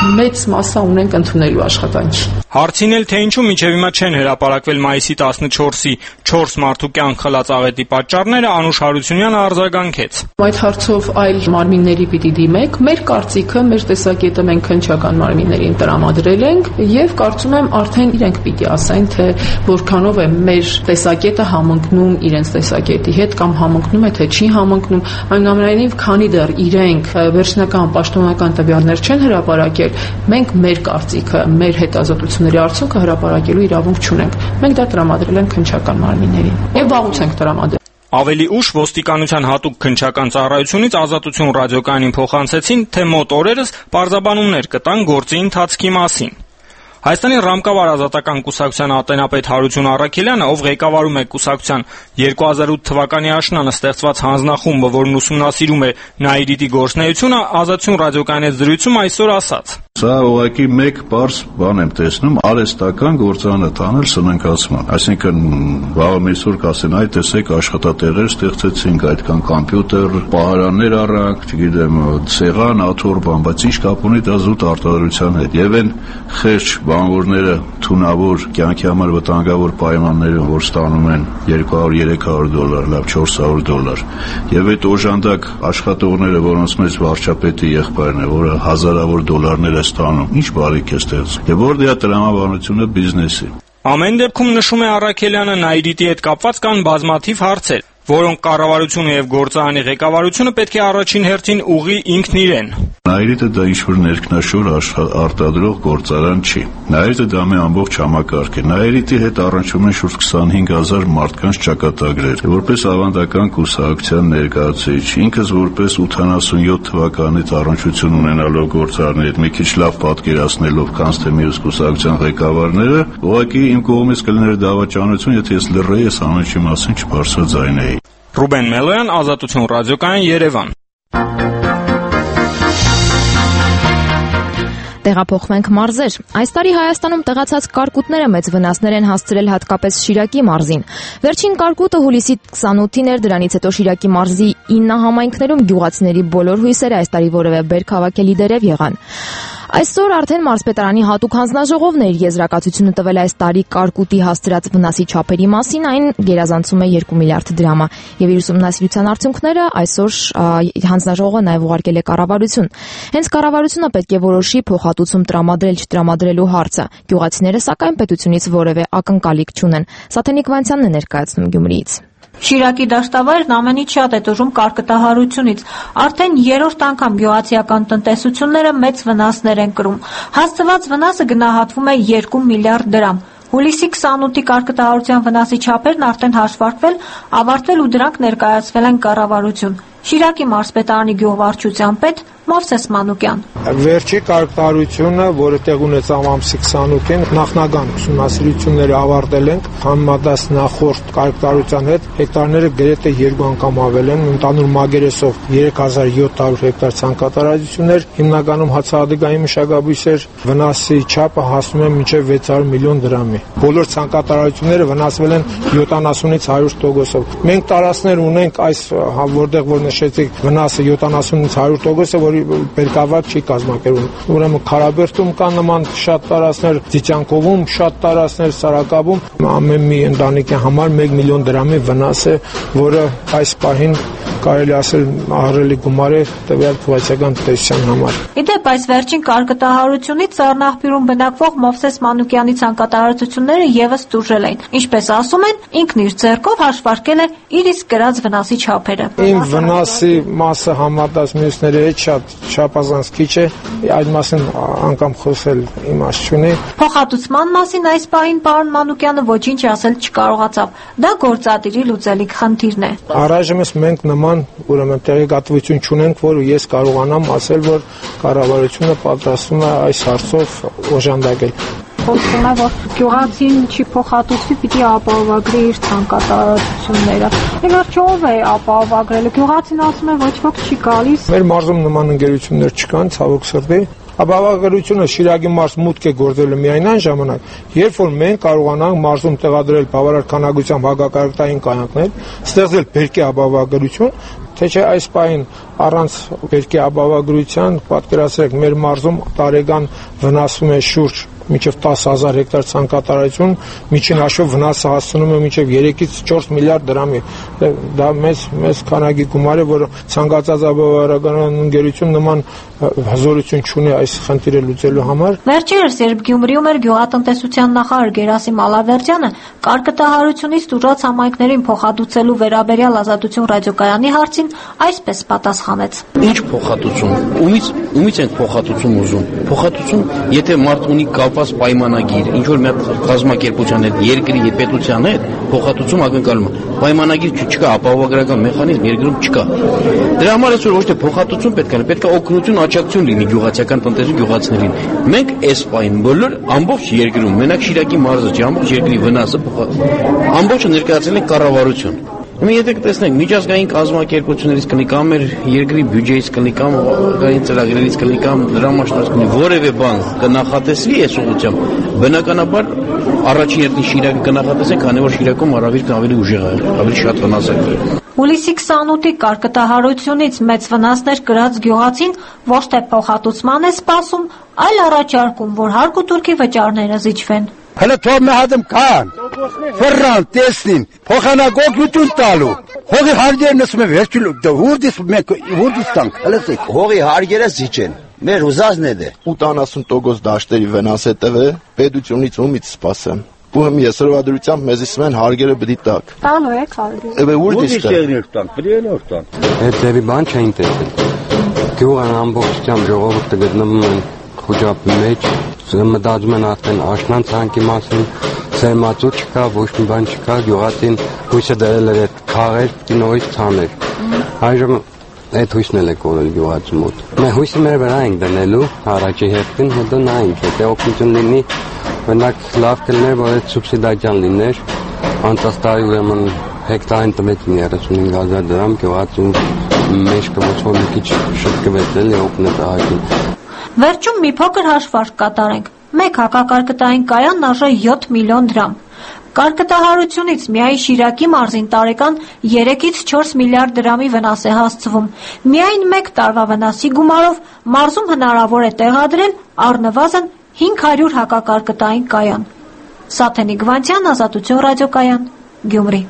S5: մեծ մասսա ունենք ընդունելու աշխատանքի։
S18: Հարցին էլ թե ինչու մինչև հիմա չեն հրապարակվել մայիսի տասնչորսի չորս մարդու կյանք խլած աղետի պատճառները, Անուշ Հարությունյանը արձագանքեց։
S5: Այդ հարցով այլ մարմինների պիտի դիմեք, մեր կարծիքը, մեր տեսակետը մենք քննչական մարմիններին տրամադրել ենք եւ կարծում եմ արդեն իրենք պիտի ասեն, թե որքանով է մեր տեսակետը համընկնում իրենց տեսակետի հետ կամ համընկնում է, թե չի համընկնում, այնուամենայնիվ քանի դեռ իրենք վերջնական պաշտոնական տվյալներ չեն հրապարակել, մենք մեր կարծիքը, մեր հետազոտությունների արդյունքը հրապարակելու իրավունք չունենք։ Մենք դա տրամադրել ենք քննչական մարմիններին եւ վաղուց ենք տրամադրել։
S18: Ավելի ուշ ոստիկանության հատուկ քննչական ծառայությունից Ազատություն ռադիոկայանին փոխանցեցին, թե մոտ օրերս պարզաբանումներ կտան գործի ընթացքի մասին։ Հայաստանի Ռամկավար ազատական կուսակցության ատենապետ Հարություն Առաքելյանը, ով ղեկավարում է կուսակցության երկու հազար ութ թվականի աշնանը ստեղծված հանձնախումբը, որն ուսումնասիրում է Նաիրիտի գործունեությունը, Ազատություն ռադիոկայանի հետ զրույցում այսօր ասաց.
S19: Սա ուղղակի մեկ պարզ բան եմ տեսնում, արհեստական գործանեթ անել սննկացման։ Այսինքն վաղը միսօր կասեն, այ տեսեք աշխատատեղեր ստեղծեցինք, այդքան կոմպյուտեր, պահարաններ առանք, չգիտեմ, սեղան, աթոռ բան, բայց ինչ կապ ունի դա զուտ արտադրության հետ։ Եվ այն խեղճ բանվորները թունավոր կյանքի համար վտանգավոր պայմաններում, որ ստանում են երկու հարյուր երեք հարյուր դոլար, լավ չորս հարյուր դոլար, եւ այդ օժանդակ աշխատողները, որոնց մեջ վարչապետի եղբայրն է, որը հազարավոր դոլարներ է ստանում, ինչ բարիք է ստեղծում, եւ որ դրա տրամաբանությունը բիզնեսի։
S18: Ամեն դեպքում, նշում է Առաքելյանը, Նաիրիտի հետ կապված կան բազմաթիվ հարցեր, որոնք կառավարությունը եւ գործարանի ղեկավարությունը պետք է առաջին հերթին ուղղի ինքն իրեն։
S19: Նաիրիտը դա ինչ-որ ներքնաշոր արտադրող գործարան չի։ Նաիրիտը դա մի ամբողջ համակարգ է։ Նաիրիտի հետ առնչվում են շուրջ քսանհինգ հազար մարդկանց ճակատագրեր։ Որպես ավանդական կուսակցության ներկայացուցիչ, ինքս որպես ութանասունյոթ թվականից առնչություն ունենալով գործարանի հետ մի քիչ լավ պատկերացնելով քանց թե մյուս կուսակցության ղեկավարները, ուղղակի իմ կողմից կլիներ դավաճանություն, եթե ես լռեի այս ամեն ինչի մասին չբարձրաձայնեի։
S18: Ռուբեն Մելոյան, Ազատություն ռադիոկայան, Երևան։
S1: Տեղափոխվենք մարզեր։ Այս տարի Հայաստանում տեղացած կարկուտները մեծ վնասներ են հասցրել հատկապես Շիրակի մարզին։ Վերջին կարկուտը հուլիսի քսանութին էր, դրանից հետո Շիրակի մարզի ինը համայնքներում գյուղացիների բոլոր հույսերը այս տարի որևէ բերք հավաքելի դերև եղան։ Այսօր արդեն մարզպետարանի հատուկ հանձնաժողովն է իր եզրակացությունը տվել այս տարի կարկուտի հասցրած վնասի չափերի մասին, այն գերազանցում է երկու միլիարդ դրամը, եւ իր ուսումնասիրության արդյունքները այսօր հանձնաժողովը նաեւ ուղարկել է կառավարություն։ Հենց կառավարությունը պետք է որոշի փոխհատուցում տրամադրել չտրամադրելու հարցը։ Գյուղացիները սակայն պետությունից որևէ ակնկալիք չունեն։ Սաթենիկ Վանցյանն է ներկայացնում Գյումրիից։
S20: Շիրակի դաշտավայրն ամենից շատ է տուժում կարկտահարությունից։ Արդեն երրորդ անգամ գյուղացիական տնտեսությունները մեծ վնասներ են կրում։ Հասցված վնասը գնահատվում է երկու միլիարդ դրամ։ Հուլիսի քսանութի կարկտահարության վնասի չափերն արդեն հաշվարկվել, ավարտվել ու դրանք ներկայացվել են կառավարություն։ Շիրակի մարզպետարանի գյուղվարչության պետ Մովսես Մանուկյան։
S21: Վերջի կարկտահարությունը, որը տեղ ունեցավ ամսի քսանութին, նախնական ուսումնասիրությունները ավարտել ենք, համեմատած նախորդ կարկտահարության հետ հեկտարները գրեթե երկու անգամ ավել են, ընդհանուր մագերեսով երեք հազար յոթ հարյուր հեկտար ցանքատարածություններ, հիմնականում հացահատիկային մշակաբույսեր, վնասի չափը հասնում է մինչև վեց հարյուր միլիոն դրամի։ Բոլոր ցանքատարածությունները վնասվել են յոթանասունից հարյուր տոկոսով։ Մենք տարածքներ ունենք այս, որտեղ որ նշեցիք, վնասը յոթանասունից հարյուր տոկոս է, որի բերկավակ չի կազմակերպում։ Ուրեմն Քարաբերդում կան նման շատ տարածքներ, Ձիճանկովում շատ տարածքներ, Սարակաբում ամեն մի ընտանիքի համար մեկ միլիոն դրամի վնաս է, որը այս պահին կարելի ասել ահռելի գումար է տվյալ քվացիական տնտեսության համար։
S20: Իդեպ այս վերջին կարկտահարությունից Սառնախբյուրում բնակվող Մովսես Մանուկյանի ցանկատարածությունները եւս տուժել են։ Ինչպես ասում են, ինքն իր ձեռքով հաշվարկել է իր իսկ գրած վնասի չափերը։
S21: Իմ վնասի մասը համատած մյուսների հետ շատ չափազանց քիչ է, այդ մասին անգամ խոսել իմաստ չունի։
S20: Փոխհատուցման մասին այս պահին պարոն Մանուկյանը ոչինչ ասել չկարողացավ։ Դա գործադիրի լուծելիք խնդիրն է։
S21: Առայժմ մենք նման ուրեմն տեղեկատվություն չունենք, որ ես կարողանամ ասել, որ կառավարությունը պատրաստվում է այս հարցով օժանդակել։
S20: Խոսվում է, որ գյուղացին չի փոխհատուցվի, պիտի ապահովագրի իր ցանկատարածությունները։ Եվ վերջը ով է ապահովագրելը։ Գյուղացին ասում է, ոչ ոք չի գալիս։
S21: Մեր մարզում նման ընկերություններ չկան, ցավոք սրտի։ Ապահովագրությունը Շիրակի մարզ մուտք է գործելու միայն այն ժամանակ, երբ որ մենք կարողանանք մարզում տեղադրել բավարար քանակությամբ հակակարգտային կայանքներ, ստեղծել բերքի ապահովագրություն, թե չէ այս պահին առանց բերքի ապահովագրության պատկերացրեք մեր մարզում տարեկան վնասվում է շուրջ մինչև տասը հազար հեկտար ցանկատարություն, միջին հաշվով վնասը հասնում է մինչև երեքից չորս միլիարդ դրամի։ Դա մեծ մեծ քանակի գումար է, որը ցանկացած ապահովագրական ընկերություն նման հզորություն չունի այս խնդիրը լուծելու համար։
S20: Վերջերս, երբ Գյումրիում էր գյուղատնտեսության նախարար Գերասիմ Ալավերդյանը կարկտահարությունից տուժած համայնքներին փոխհատուցելու վերաբերյալ Ազատություն ռադիոկայանի հարցին այսպես պատասխանեց.
S6: Ինչ փոխհատուցում։ Ումից ումից ենք փոխհատուցում ուզում։ Փոխհատուցում, եթե մարդ ունի կապված պայմանագիր, ինչ որ մի հատ կազմակերպության հետ, երկրի եւ պետության հետ, փոխհատուցում ակնկալում է։ Պայմանագիր չկա, ապահովագրական մեխանիզմ երկրում չկա։ Դրա համար այսօր ոչ թե փոխհատուցում պետք է, պետք է օգնություն, աջակցություն լինի գյուղացիական տնտեսի գյուղացիներին։ Մենք այս պայն բոլոր ամբողջ երկրում, մենակ Շիրակի մարզը չի, ամբողջ երկրի վնասը ամբողջը ներկայացնել են կառավարություն։ Մենք եթե կտեսնենք միջազգային կազմակերպություններից կնի կամ մեր երկրի բյուջեից կնի կամ գային ծրագրերից կնի կամ դրամաշնորհից կնի որևէ բան կնախատեսվի այս ուղղությամբ, բնականաբար առաջին հերթին Շիրակը կնախատեսեն, քանի որ Շիրակում առավել ավելի ուժեղ է, ավելի շատ վնաս է կրել։
S20: Հուլիսի քսանութի կարկտահարությունից մեծ վնասներ կրած գյուղացին ոչ թե փոխհատուցման է սպասում, այլ առաջարկում, որ հարկ ու թուրքի վճարները զիջվեն։
S22: Հələ թող մəhədim կան, ֆռան, տեսնին, փոխանակողություն տալու, հողի հարգերն ասում եմ, վերջիլու, հուրդիս մենք, հուրդիս տանք, հլսեք, հողի հարգերը զիջեն, մեր ուզածն է դե։
S23: ութանասուն տոկոս դաշտերի վնաս հետև է, պետությունից ումից սպասեմ։ Ու ես հրվադրությամբ մեզ իսում են հարգերը բդի տակ։
S20: Տանու եք հարգերը։
S22: Էբե հուրդիս տանք, բդի են որ տանք։
S24: Այդ ձևի բան չէին տեսել։ Գյուղան ամբողջությամբ ժողովուրդը գտնվում են խոճապի մեջ, մտածում են արդեն աշնան ցանկի մասին, սերմացու չկա, ոչ մի բան չկա, գյուղացին հույսը դրել էր այդ քաղեր, նորից ցաներ։ Այժմ այդ հույսն էլ է կորել գյուղացու մոտ։ Մենք հույսը մեր վրա ենք դնելու, առաջի հերթին, հետո նայենք, եթե օգնություն լինի, մենակ լավ կլիներ, որ այդ սուբսիդիան լիներ, անցած տարի ուրեմն հեկտարին տվեցին երեսունհինգ հազար դրամ, գյուղացու մեջքը ոչ որ մի քիչ շտկվեց էլի օգնեց ահագին։
S20: Վերջում մի փոքր հաշվարկ կատարենք։ Մեկ հակակարկտային կայանն արժե յոթ միլիոն դրամ։ Կարկտահարությունից միայն Շիրակի մարզին տարեկան երեքից չորս միլիարդ դրամի վնաս է հասցվում։ Միայն մեկ տարվա վնասի գումարով մարզում հնարավոր է տեղադրել առնվազն հինգ հարյուր հակակարկտային կայան։ Սաթենի Գվանցյան, Ազատություն ռադիոկայան, Գյումրի։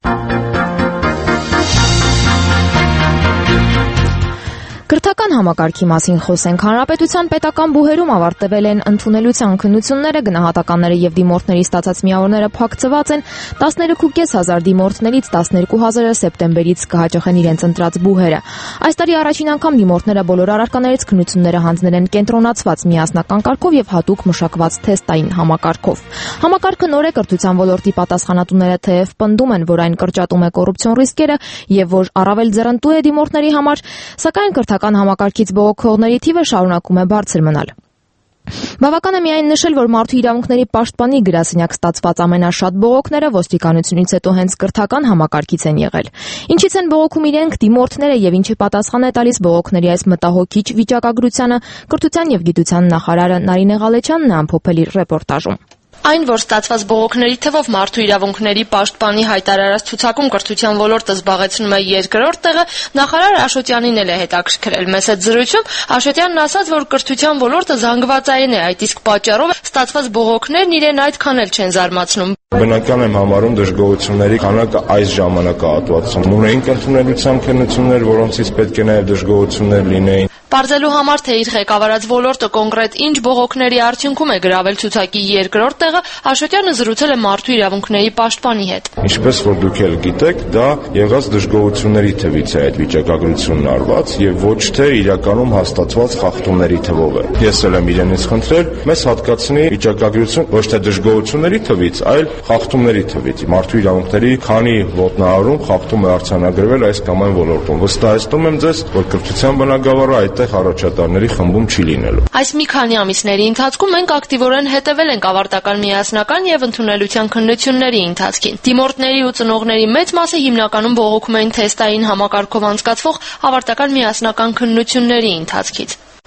S1: Կրթական համակարգի մասին խոսենք։ Հանրապետության պետական բուհերում ավարտվել են ընդունելության քննությունները, գնահատականները եւ դիմորդների ստացած միավորները փակցված են։ տասներեք հազար պինսյոն դիմորդներից տասներկու հազարը սեպտեմբերից կհաճախեն իրենց ընտրած բուհերը։ Այս տարի առաջին անգամ դիմորդները բոլոր առարկաներից քննությունները հանձնել են կենտրոնացված միասնական կարգով եւ հատուկ մշակված թեստային համակարգով։ Համակարգը նոր է, կրթության ոլորտի պատասխանատուները թեև պնդում են, որ այն կրճատում է կոռուպցիոն ռիսկերը եւ որ առավել ձեռնտու է դիմորդների համար, սակայն կրթական համակարգից բողոքողների թիվը շարունակում է բարձր մնալ։ Բավական է միայն նշել, որ մարդու իրավունքների պաշտպանի գրասենյակ ստացված ամենաշատ բողոքները ոստիկանությունից հետո հենց կրթական համակարգից են եղել։ Ինչից են բողոքում իրենք դիմորդները եւ ինչի պատասխան է տալիս բողոքների այս մտահոգիչ վիճակագրությանը, կրթության եւ գիտության նախարարը Նարինե Ղալեչյանն է ամփոփել իր ռեպորտաժում։ Այն, որ ստացված բողոքների թվով մարդու իրավունքների պաշտպանի հայտարարած ցուցակում կրթության ոլորտը զբաղեցնում է երկրորդ տեղը, նախարար Աշոտյանին էլ է հետաքրքրել։ Մեծ այդ զրույցում Աշոտյանն ասաց, որ կրթության ոլորտը զանգվածային է, այդ իսկ պատճառով ստացված բողոքներն իրեն այդքան էլ չեն զարմացնում։
S25: Բնական եմ համարում դժգոհությունների քանակը այս ժամանակահատվածում։ Ունեինք ընդունելության քննություններ, որոնցից պետք է նաև դժգոհություններ լինեին։ Պարզելու համար, թե իր ղեկավարած ոլորտը կոնկրետ ինչ բողոքների արդյունքում է գրավել ցուցակի երկրորդ տեղը, Աշոտյանը զրուցել է մարդու իրավունքների պաշտպանի հետ։ Ինչպես որ դուք էլ գիտեք, դա եղած դժգոհությունների թվից է այդ վիճակագրությունն արված եւ ոչ թե իրականում հաստատված խախտումների թվով է։ Ես էլ եմ իրենից խնդրել, մեզ հատկացնի վիճակագրություն ոչ թե դժգոհությունների թվից, այլ խախտումների թվից։ Մարդու իրավունքների քանի ոտնահարում խախտում է արձանագրվել այս կամ այն ոլորտում։ Վստահեցնում եմ ձեզ, որ կրթության բնագավառը այդտեղ առաջատարների խմբում չի լինելու։ Այս մի քանի ամիսների ընթացքում մենք ակտիվորեն հետևել ենք ավարտական միասնական եւ ընդունելության քննությունների ընթացքին։ Դիմորդների ու ծնողների մեծ մասը հիմնականում բողոքում էին թեստային համակարգով անցկացվող ավարտական միասնական քննությունների ընթացքից։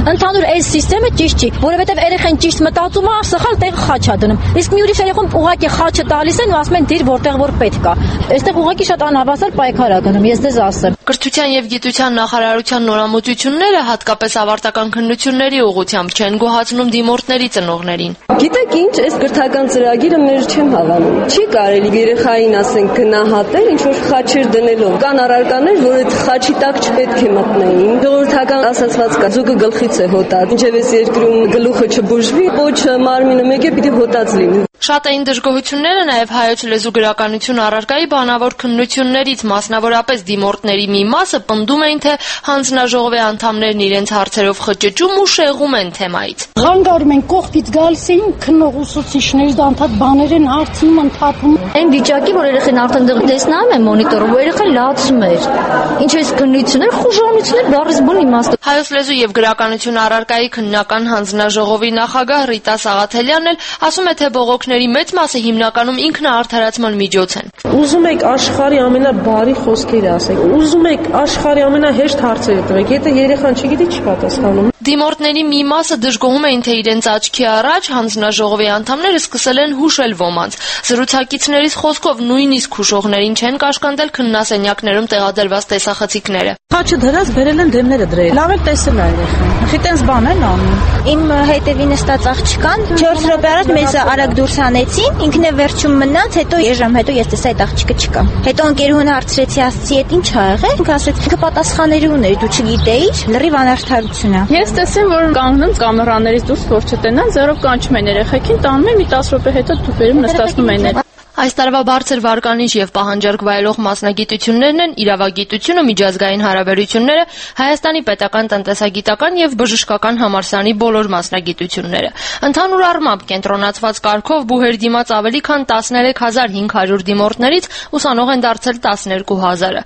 S2: Ընդհանուր այս համակարգը ճիշտ չի, որովհետև երեխան ճիշտ մտածում է, սխալ տեղ խաչ է դնում։ Իսկ մի ուրիշ երեխան ուղղակի խաչը տալիս են ու ասում են դիր որտեղ որ պետք է։ Այստեղ ուղղակի շատ անհավասար պայքար է գնում, ես դες ասեմ։
S1: Կրթության եւ գիտության նախարարության նորամուծությունները հատկապես ավարտական քննությունների ուղղությամբ չեն գոհացնում դիմորդների ծնողներին։
S8: Գիտեք ինչ, այս կրթական ծրագիրը մեր չեմ հավանում։ Չի կարելի երեխային ասենք գնահատել ինչ որ խաչեր դնելով։ Կան առարկաներ, որ այդ խաչի տակ չպետք է մտնեին։ Ժողովրդական ասացված կա, ձուկը գլխից է հոտած։ Ինչև այս երկրում գլուխը չբուժվի, պոչը մարմինը մեկ է պիտի հոտած լինի։
S1: Շատ էին դժգոհությունները նաև հայոց լեզու գրականություն առարկայի բանավոր քննություններից, մասնավորապես դիմորդների մի մասը պնդում էին, թե հանձնաժողովի անդամներն իրենց հարցերով խճճում ու շեղում են թեմայից։
S9: Խանգարում են, կողքից գալիս էին քննող ուսուցիչներից անդադ բաներ են հարցնում, ընդհատում։
S2: Այն վիճակի, որ երեխան արդեն դեռ տեսնում են մոնիտորով, որ երեխան լացում էր։ Ինչ էս քննություններ, խուժանություններ, բառից բուն իմաստը։
S1: Հայոց լեզու եւ գրականություն առարկայի քննական հանձնաժողովի նախագահ Ռիտա Սաղաթելյանն էլ ասում է, թե բողոքների մեծ մասը հիմնականում ինքնաարդարացման միջոց են։
S9: Ուզում եք աշխարհի ամենաբարի խոսքերը ասեք, ուզում եք աշխարհի ամենահեշտ հարցերը տվեք, եթե երեխան չգիտի չի պատասխանում։
S1: Դիմորդների մի մասը դժգոհում էին, թե իրենց աչքի առաջ հանձնաժողովի անդամները սկսել են հուշել ոմանց։ Զրուցակիցներից խոսքով նույնիսկ հուշողներին չեն կաշկանդել քննասենյակներում տեղադրված տեսախցիկները։
S9: Խաչը դրած բերել են դեմները դրել։ Լավ էլ տեսել է երեխան։ Խիտենց բան են անում։
S2: Իմ հետևի նստած աղջկան չորս րոպե առաջ մեզ արագ դուրս հանեցին, ինքն է վերջում մնաց, հետո երեք ժամ հետո ես տեսա այդ աղջիկը չկա։ Հետո ընկերուհուն հարցրեցի, ասացի, «Էդ ինչ ա եղել»։ Ինքը ասաց, «Ինքը պատասխանների ուներ, դու չգիտեիր»։ Լրիվ անարդարություն է։
S5: Ես տեսեմ, որ կանգնում կամերաներից դուրս որ չտենան, զերով կանչում են երեխեքին, տանում են մի տասը րոպե հետո դուպերում նստացնում են։
S1: Այս տարվա բարձր վարկանիշ եւ պահանջարկ վայելող մասնագիտություններն են իրավագիտությունը, միջազգային հարաբերությունները, Հայաստանի պետական տնտեսագիտական եւ բժշկական համալսարանի բոլոր մասնագիտությունները։ Ընդհանուր առմամբ կենտրոնացված կարգով բուհեր դիմաց ավելի քան տասներեք հազար հինգ հարյուր դիմորդներից ուսանող են դարձել տասներկու հազարը։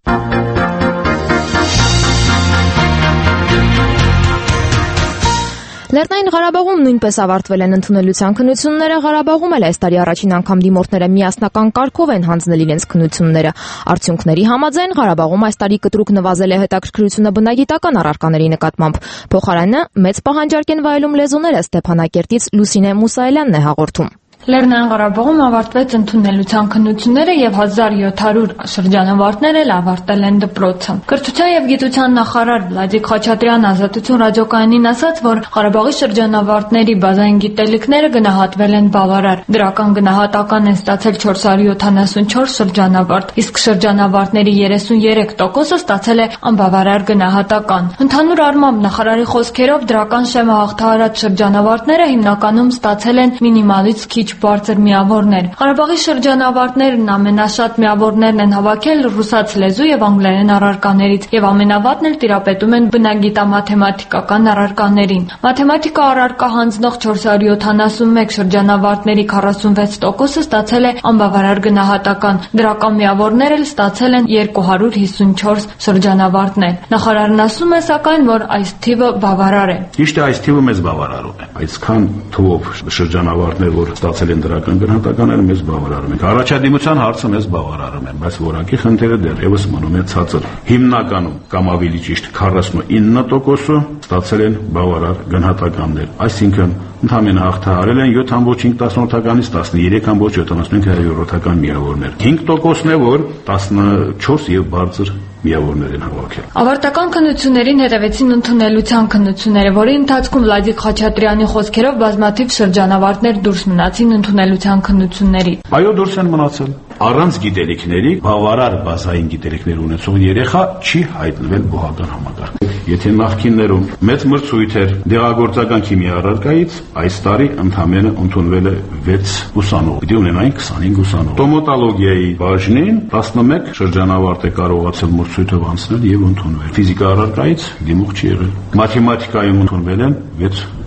S1: Լեռնային Ղարաբաղում նույնպես ավարտվել են ընդունելության քննությունները, Ղարաբաղում էլ այս տարի առաջին անգամ դիմորդները միասնական կարգով են հանձնել իրենց քննությունները։ Արդյունքների համաձայն Ղարաբաղում այս տարի կտրուկ նվազել է հետաքրքրությունը բնագիտական առարկաների նկատմամբ։ Փոխարենը մեծ պահանջարկ են վայելում լեզուները, Ստեփանակերտից Լուսինե Մուսայելյանն է հաղորդում։
S10: Լեռնային Ղարաբաղում ավարտվեց ընդունելության քննությունները եւ հազար յոթ հարյուր շրջանավարտներ էլ ավարտել են դպրոցը։ Կրթության եւ գիտության նախարար Վլադիկ Խաչատրյանն Ազատություն ռադիոկայանին ասաց, որ Ղարաբաղի շրջանավարտների բազային գիտելիքները գնահատվել են բավարար։ Դրական գնահատական են ստացել չորս հարյուր յոթանասունչորս շրջանավարտ, իսկ շրջանավարտների երեսունյերեք տոկոսը ստացել է անբավարար գնահատական։ Ընդհանուր առմամբ նախարարի խոսքերով դրական շեմը հաղթահարած շրջանավարտները հիմնականում ստացել են մինիմալից քիչ բարձր միավորներ։ Ղարաբաղի շրջանավարտներն ամենաշատ միավորներն են հավաքել ռուսաց լեզու եւ անգլերեն առարկաներից եւ ամենավատն էլ տիրապետում են բնագիտա-մաթեմատիկական առարկաներին։ Մաթեմատիկա առարկա հանձնող չորս հարյուր յոթանասունմեկ շրջանավարտների քառասունվեց տոկոսը ստացել է անբավարար գնահատական։ Դրական միավորներ էլ ստացել են երկու հարյուր հիսունչորս շրջանավարտներ։ Նախարարն ասում է սակայն, որ այս թիվը բավարար է։
S12: Ճիշտ է, այս թիվը մեզ բավարարում է։ Այսքան թվով շրջանավարտներ, որ ստացել են դրական գնահատականները, մեզ բավարարում են։ Առաջադիմության հարցը մեզ բավարարում են, բայց որակի խնդիրը դեռևս մնում է ցածր։ Հիմնականում կամ ավելի ճիշտ քառասունինը տոկոսը ստացել են բավարար գնահատականներ, այսինքն ընդհանրապես հաղթահարել են յոթ հարյուր հինգ տասնորդականից տասներեք հարյուր յոթանասունհինգ հարյուրորդական միավորներ։ հինգ տոկոսն է, որ տասնչորս եւ բարձր միավորներ են հավաքել։
S10: Ավարտական քննություններին հետևեցին ընդունելության քննությունները, որի ընթացքում Վլադիկ Խաչատրյանի խոսքերով բազմաթիվ շրջանավարտներ դուրս մնացին ընդունելության քննություններից։
S12: Այո, դուրս են մնացել։ Առանց գիտելիքների, բավարար բազային գիտելիքներ ունեցող երեխա չի հայտնվել բուհական համակարգում։ Եթե նախկիններում մեծ մրցույթ էր դեղագործական քիմիա առարկայից, այս տարի ընդամենը ընդունվել է վեց ուսանող, պիտի ունենային քսանհինգ ուսանող։ Ստոմատոլոգիայի բաժնին տասնմեկ շրջանավարտ է կարողացել մրցույթով անցնել եւ ընդունվել։ Ֆիզիկա առարկայից դիմող չի եղել։ Մաթեմատիկայում ընդունվել են վեց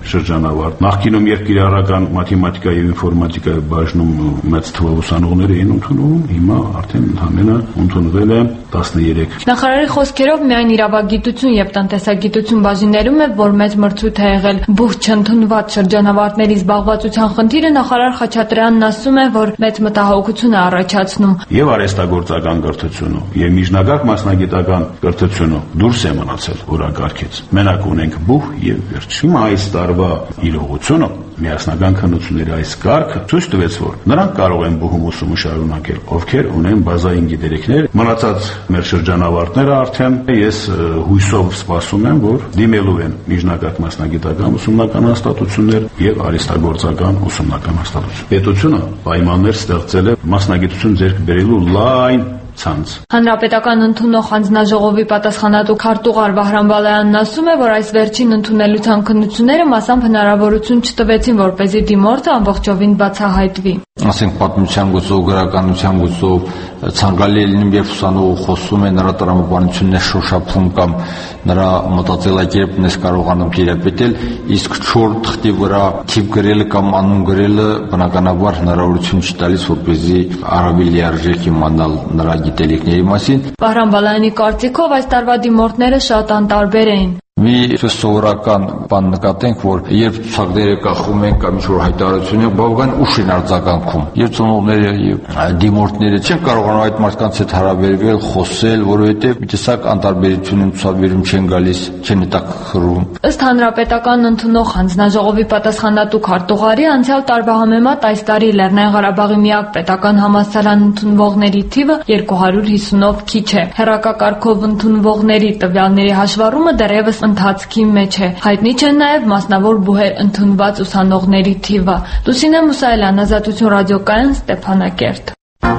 S12: շրջանավարտ։ Նախկինում երկիրառական մաթեմատիկա եւ ինֆորմատիկայի բաժնում մեծ թվով ուսանողներ էին ընդունում, հիմա արդեն ընդամենը ընդունվել է տասներեք։
S10: Նախարարի խոսքերով միայն իրավագիտություն եւ տնտեսագիտություն բաժիններում է, որ մեծ մրցույթ է եղել բուխ չընդունված շրջանավարտների զբաղվածության խնդիրը նախարար Խաչատրյանն ասում է, որ մեծ մտահոգություն է առաջացնում։
S12: Եվ արհեստագործական կրթությունը, եւ միջնակարգ մասնագիտական կրթությունը դուրս է մնացել օրակարգից։ Մենակ ունենք բուխ եւ վերջ։ Հիմա այս տարվա իրողությունը միասնական քննությունների այս կարգը ցույց տվեց, որ նրանք կարող են բուհում ուսումը շարունակել, ովքեր ունեն բազային գիտելիքներ։ Մնացած մեր շրջանավարտները արդեն ես հույսով սպասում եմ, որ դիմելու են միջնակարգ մասնագիտական ուսումնական հաստատություններ եւ արհեստագործական ուսումնական հաստատություն։ Պետությունը պայմաններ ստեղծել է մասնագիտություն ձեռք բերելու լայն ցանց։
S10: Հանրապետական ընդունող հանձնաժողովի պատասխանատու քարտուղար Վահրամ Բալայանն ասում է, որ այս վերջին ընդունելության քննությունները մասամբ հնարավորություն չտվեցին, որպեսզի դիմորդը ամբողջովին բացահայտվի։
S3: Ասենք պատմության գծով, գրականության գծով ցանկալի է լինում, երբ ուսանողը խոսում է, նրա տրամաբանությունն է շոշափում կամ նրա մտածելակերպն է կարողանում տիրապետել, իսկ չոր թղթի վրա թիվ գրելը կամ անուն գրելը բնականաբար հնարավորություն չի տալիս, որպեսզի առավել լիարժեք իմանալ նրա գիտելիքների մասին։
S10: Վահրամ Բալայանի կարծիքով այս տարվա դիմորդները շատ անտարբեր էին։
S3: Մի սովորական բան նկատենք, որ երբ ցուցակները կախում են կամ ինչ-որ հայտարարություն, բավական ուշ են արձագանքում։ Եվ ծնողները եւ դիմորդները չեն կարողանում այդ մարդկանց հետ հարաբերվել, խոսել, որովհետեւ մի տեսակ անտարբերություն են ցուցաբերում, չեն գալիս, չեն հետաքրքրում։
S10: Ըստ հանրապետական ընդունող հանձնաժողովի պատասխանատու քարտուղարի, անցյալ տարվա համեմատ այս տարի Լեռնային Ղարաբաղի միակ պետական համալսարան ընդունվողների թիվը երկու հարյուր հիսունով քիչ է։ Հեռակակարգով ընդունվողների տվյալների հաշվառումը դեռևս ընթացքի մեջ է։ Հայտնի չեն նաև մասնավոր բուհեր ընդունված ուսանողների թիվը։ Լուսինե Մուսայելյան, Ազատություն ռադիոկայան, Ստեփանակերտ։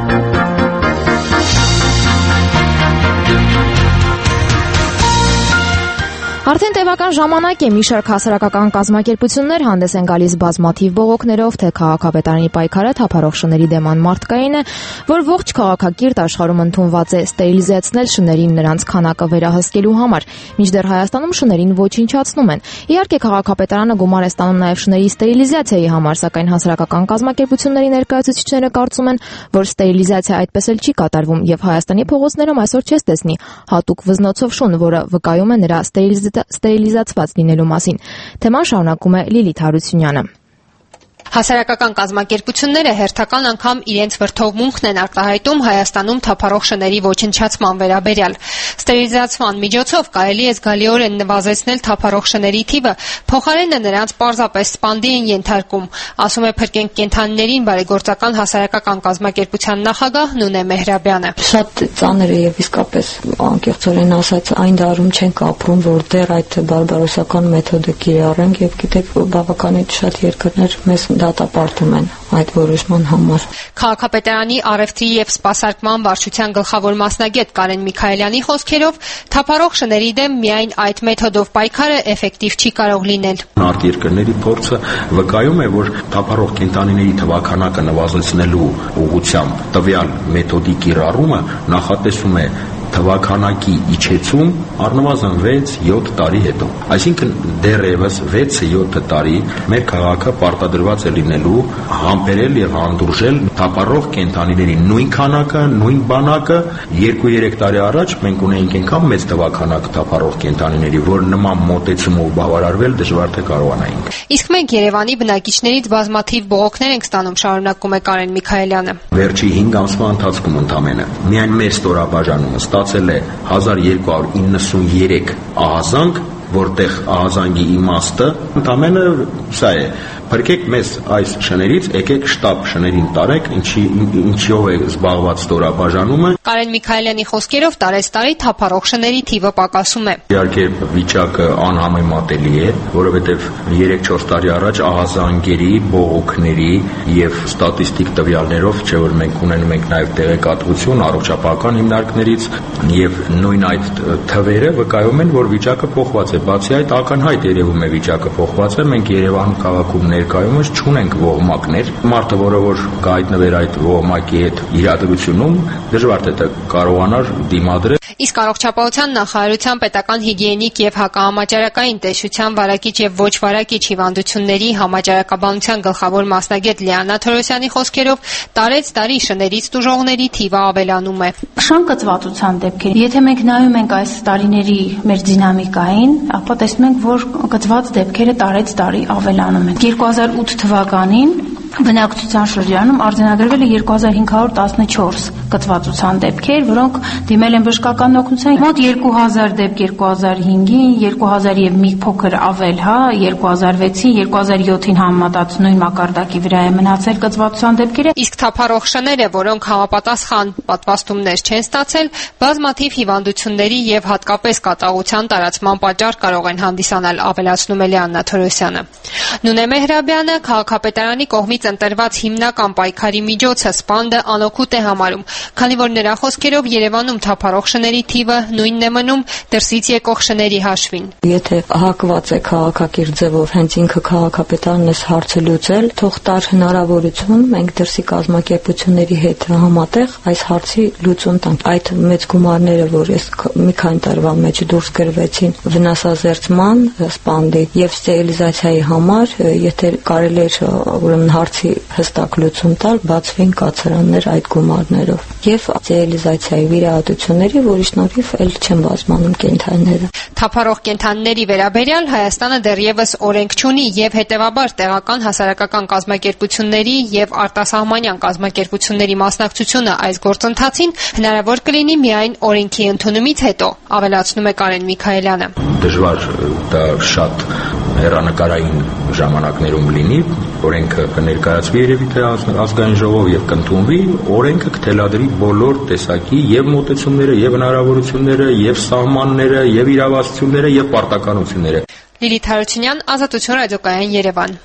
S1: Արդեն տևական ժամանակ է մի շարք հասարակական կազմակերպություններ հանդես են գալիս բազմաթիվ բողոքներով, թե քաղաքապետարանի պայքարը թափառող շների դեմ անմարդկային է, որ ողջ քաղաքակիրթ աշխարհում ընդունված է ստերիլիզացնել շներին նրանց քանակը վերահսկելու համար, մինչդեռ Հայաստանում շներին ոչնչացնում են։ Իհարկե քաղաքապետարանը գումար է ստանում նաև շների ստերիլիզացիայի համար, սակայն հասարակական կազմակերպությունների ներկայացուցիչները կարծում են, որ ստերիլիզացիա այդպես էլ չի կատարվում, եւ Հայաստանի փողոցներում այսօր չես տեսնի հատուկ վզնոցով շուն, որը վկայում է նրա ստերիլիզացված լինելու մասին։ Թեման շարունակում է Լիլիթ Հարությունյանը։
S4: Հասարակական կազմակերպությունները հերթական անգամ իրենց վրդովմունքն են արտահայտում Հայաստանում թափառող շների ոչնչացման վերաբերյալ։ Ստերիլիզացման միջոցով կարելի է զգալիորեն նվազեցնել թափառող շների թիվը, փոխարենը նրանց պարզապես սպանդի են ենթարկում, ասում է Փրկենք կենդանիներին բարեգործական հասարակական կազմակերպության նախագահ Նունե Մեհրաբյանը։
S7: Շատ ծանր է եւ իսկապես անկեղծորեն ասած այն դարում չենք ապրում, որ դեռ այդ բարբարոսական մեթոդը կիրառենք եւ գիտեք բավականին շատ երկրներ մեզ դատապարտում են այդ որոշման համար։
S4: Քաղաքապետարանի առևտրի եւ սպասարկման վարչության գլխավոր մասնագետ Կարեն Միքայելյանի խոսքերով թափառող շների դեմ միայն այդ մեթոդով պայքարը էֆեկտիվ չի կարող լինել։
S11: Արտերկրների փորձը վկայում է, որ թափառող կենդանիների թվաքանակը նվազեցնելու ուղղությամբ տվյալ մեթոդի կիրառումը նախատեսում է թվաքանակի իջեցում առնվազն վեց յոթ տարի հետո։ Այսինքն դեռևս վեց յոթ տարի մեր քաղաքը պարտադրված է լինելու համբերել եւ հանդուրժել թափառող կենդանիների նույն քանակը, նույն բանակը։ Երկու երեք տարի առաջ մենք ունեինք այնքան մեծ թվաքանակ թափառող կենդանիների, որ նման մոտեցումով բավարարվել դժվար թե կարողանայինք։
S4: Իսկ մենք Երևանի բնակիչներից բազմաթիվ բողոքներ ենք ստանում, շարունակում է Կարեն Միքայելյանը։
S11: Վերջի հինգ ամսվա ընթացքում ընդամենը միայն մեր ստորաբաժանումը ստացել է հազար երկու հարյուր իննսուններեք ահազանգ, որտեղ ահազանգի իմաստը ընդամենը սա է։ Փրկեք մեզ այս շներից, եկեք շտապ շներին տարեք, ինչի ինչով է զբաղված ստորաբաժանումը։
S4: Կարեն Միքայելյանի խոսքերով տարեստարի թափառող շների թիվը պակասում է։
S11: Իհարկե վիճակը անհամեմատելի է, որովհետև երեք-չորս տարի առաջ ահազանգերի, բողոքների եւ ստատիստիկ տվյալներով, չէ՞ որ մենք ունենում ենք նաեւ տեղեկատվություն առողջապահական հիմնարկներից եւ նույն այդ թվերը վկայում են, որ վիճակը փոխված է։ Բացի այդ, ակնհայտ երևում է վիճակը փոխված է։ Մենք Երևանում քաղաքում ներկայումս չունենք ողմակներ։ Մարդը, որը որ կհայտնվեր այդ ողմակի հետ իրադրությունում, դժվար թե կարողանար դիմադրել։
S4: Իսկ առողջապահության նախարարության պետական հիգիենիկ եւ հակահամաճարակային տեսչության վարակիչ եւ ոչ վարակիչ հիվանդությունների համաճարակաբանության գլխավոր մասնագետ Լիանա Թորոսյանի խոսքերով տարեց տարի շներից տուժողների թիվը ավելանում է։
S13: Շանկծվածության դեպքեր։ Եթե մենք նայում ենք այս տարիների մեր դինամիկային, ապա տեսնում ենք, որ կծված դեպքերը տարեց տարի ավելանում են։ երկու հազար ութ թվականին բնակչության շրջանում արձանագրվել է երկու հազար հինգ հարյուր տասնչորս կծվածության դեպքեր, որոնք դիմել են բժշկական օգնության մոտ երկու հազար դեպք երկու հազար հինգին, երկու հազար եւ մի փոքր ավել, հա, երկու հազար վեցին, երկու հազար յոթին համեմատած նույն մակարդակի վրա է մնացել կծվածության դեպքերը։
S4: Իսկ թափառող շները, որոնք համապատասխան պատվաստումներ չեն ստացել, բազմաթիվ հիվանդությունների եւ հատկապես կատաղության տարածման պատճառ կարող են հանդիսանալ, ավելացնում է Լիանա Թորոսյանը։ Նունե Մեհրաբյանը քաղաքապետարանի կողմից ընտրված հիմնական պայքարի միջոցը սպանդը անօգուտ է համարում, քանի որ նրա խոսքերով Երևանում թափառող շների թիվը նույնն է մնում դրսից եկող շների հաշվին։
S7: Եթե հակված է քաղաքակիրթ ձևով հենց ինքը քաղաքապետարն էս հարցը լուծել, թող տար հնարավորություն մենք դրսի կազմակերպությունների հետ համատեղ այս հարցի լուծում տանք։ Այդ մեծ գումարները, որ ես մի քանի տարվա մեջ դուրս գրվեցին վնասազերծման, սպանդի եւ ստերիլիզացիայի համար, եթե կարելի էր ուրեմն հարցի հստակ լուծում տալ, բացվին կացարաններ այդ գումարներով եւ ստերիլիզացիայի վիրահատությունների, որի շնորհիվ էլ չեն բազմանում կենդանիները։
S4: Թափառող կենդանիների վերաբերյալ Հայաստանը դեռևս օրենք չունի եւ հետեւաբար տեղական հասարակական կազմակերպությունների եւ արտասահմանյան կազմակերպությունների մասնակցությունը այս գործընթացին հնարավոր կլինի միայն օրենքի ընդունումից հետո, ավելացնում է Կարեն Միքայելյանը։
S11: Դժվար դա շատ հեռանկարային ժամանակներում լինի, օրենքը կներկայացվի երևի թե ազգային ժողով եւ կընդունվի, օրենքը կթելադրի բոլոր տեսակի եւ մոտեցումները, եւ հնարավորությունները, եւ սահմանները, եւ իրավասությունները, եւ պարտականությունները։
S4: Լիլիթ Հարությունյան, Ազատություն ռադիոկայան, Երևան։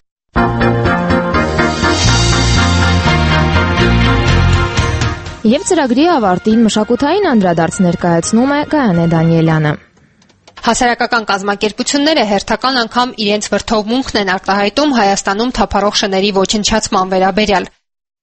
S1: Եվ ծրագրի ավարտին մշակութային անդրադարձ ներկայացնում է Գայանե Դանիելյանը։
S4: Հասարակական կազմակերպությունները հերթական անգամ իրենց վրդովմունքն են արտահայտում Հայաստանում թափառող շների ոչնչացման վերաբերյալ։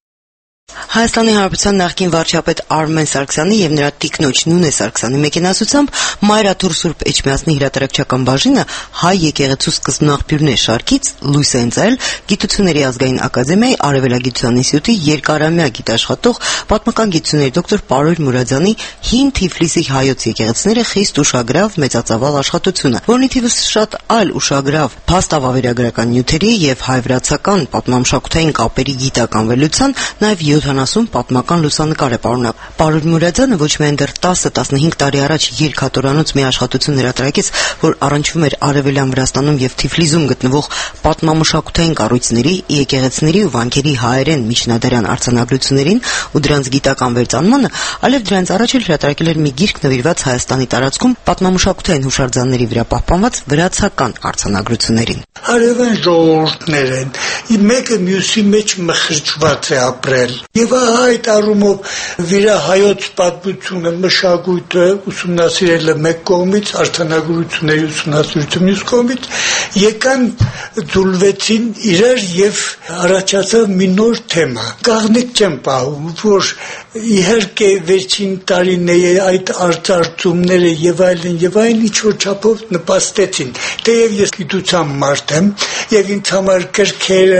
S14: Հայաստանի Հանրապետության նախկին վարչապետ Արմեն Սարգսյանի եւ նրա տիկնոջ Նունե Սարգսյանի մեկենասությամբ Մայրաթուր Սուրբ Էջմիածնի հրատարակչական բաժինը հայ եկեղեցու սկզբնաղբյուրներ շարքից լույս է ընծայել Գիտությունների ազգային ակադեմիայի Արևելագիտության ինստիտուտի երկարամյա գիտաշխատող պատմական գիտությունների դոկտոր Պարոլ Մուրադյանի հին Թիֆլիսի հայոց եկեղեցիները խիստ ուշագրավ մեծածավալ աշխատությունը, որն ի թիվս շատ այլ ուշագրավ փաստավավերագրական նյութերի եւ հայ-վրացական պատմամշակութային կապերի գիտական վերլուծության նաեւ յոթանասուն պատմական լուսանկար է պարունակում։ Պարոլ Մուրադյանը ոչ միայն դեռ տասը տասնհինգ տարի առաջ երկհատորանոց մի աշխատություն հրատարակեց, որ առնչվում էր Արևելյան Վրաստանում եւ Թիֆլիսում գտնվող պատմամշակութային կառույցների, եկեղեցիների ու վանքերի հայերեն միջնադարյան արձանագրություններին ու դրանց գիտական վերծանմանը, այլև դրանց առաջ էլ հրատարակել էր մի գիրք նվիրված Հայաստանի տարածքում պատմամշակութային հուշարձանների վրա պահպանված վրացական արձանագրություններին։
S15: Արևեն ժողովուրդներ են, մեկը մյուսի մեջ մխրճված է ապրել։ Եվ այդ առումով վիրահայոց պատմությունը, մշակույթը ուսումնասիրելը մեկ կողմից, արձանագրությունների ուսումնասիրությունը մյուս կողմից, եկան ձուլվեցին իրար եւ առաջացավ մի նոր թեմա։ Կաղնիկ չեմ պահում, որ իհարկե վերջին տարիների այդ արծարծումները եւ այլն եւ այլն ինչ-որ չափով նպաստեցին։ Թեև ես գիտության մարդ եմ եւ ինձ համար կրքերը,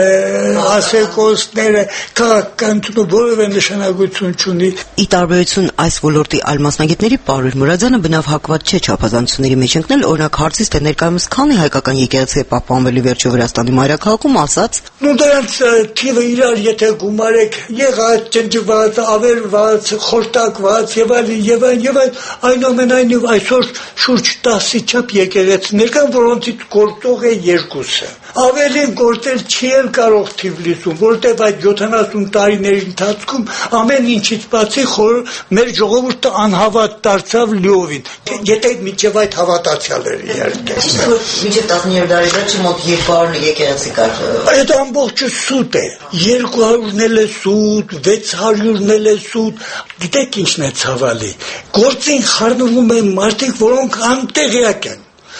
S15: ասեկոսները, քաղաքականությունը որևէ նշանակություն չունի։
S14: Ի տարբերություն այս ոլորտի այլ մասնագետների, Պարոլ Մուրադյանը բնավ հակված չէ չափազանցությունների մեջ ընկնել, օրինակ հարցից, թե ներկայումս քանի հայկական եկեղեցի է պահպանվել վերջո Վրաստանի մայրաքաղաքում, ասաց.
S15: «Նու դրանց թիվը իրար եթե գումարեք, եղած, ջնջված, ավերված, խորտակված եւ այլն եւ այլն եւ այլն, այնուամենայնիվ այսօր շուրջ տասի չափ եկեղեցիներ կան, որոնցից գործող է երկուսը։ Ավելին գործել չի էլ կարող Թիֆլիսում, որտեղ այդ յոթանասուն տարիների ընթացքում ամեն ինչից բացի մեր ժողովուրդը անհավատ դարձավ լիովին, եթե մինչև այդ հավատացյալ էր իհարկե։
S14: Ճիշտ է, որ մինչև տասնյոթ դարի վերջը մոտ երկու հարյուր եկեղեցի կար։
S15: Այդ ամբողջը սուտ է, երկու հարյուրն էլ է սուտ, վեց հարյուրն էլ է սուտ։ Գիտեք ինչն է ցավալի։ Գործին խառնվում են մարդիկ, որոնք անտեղյակ են,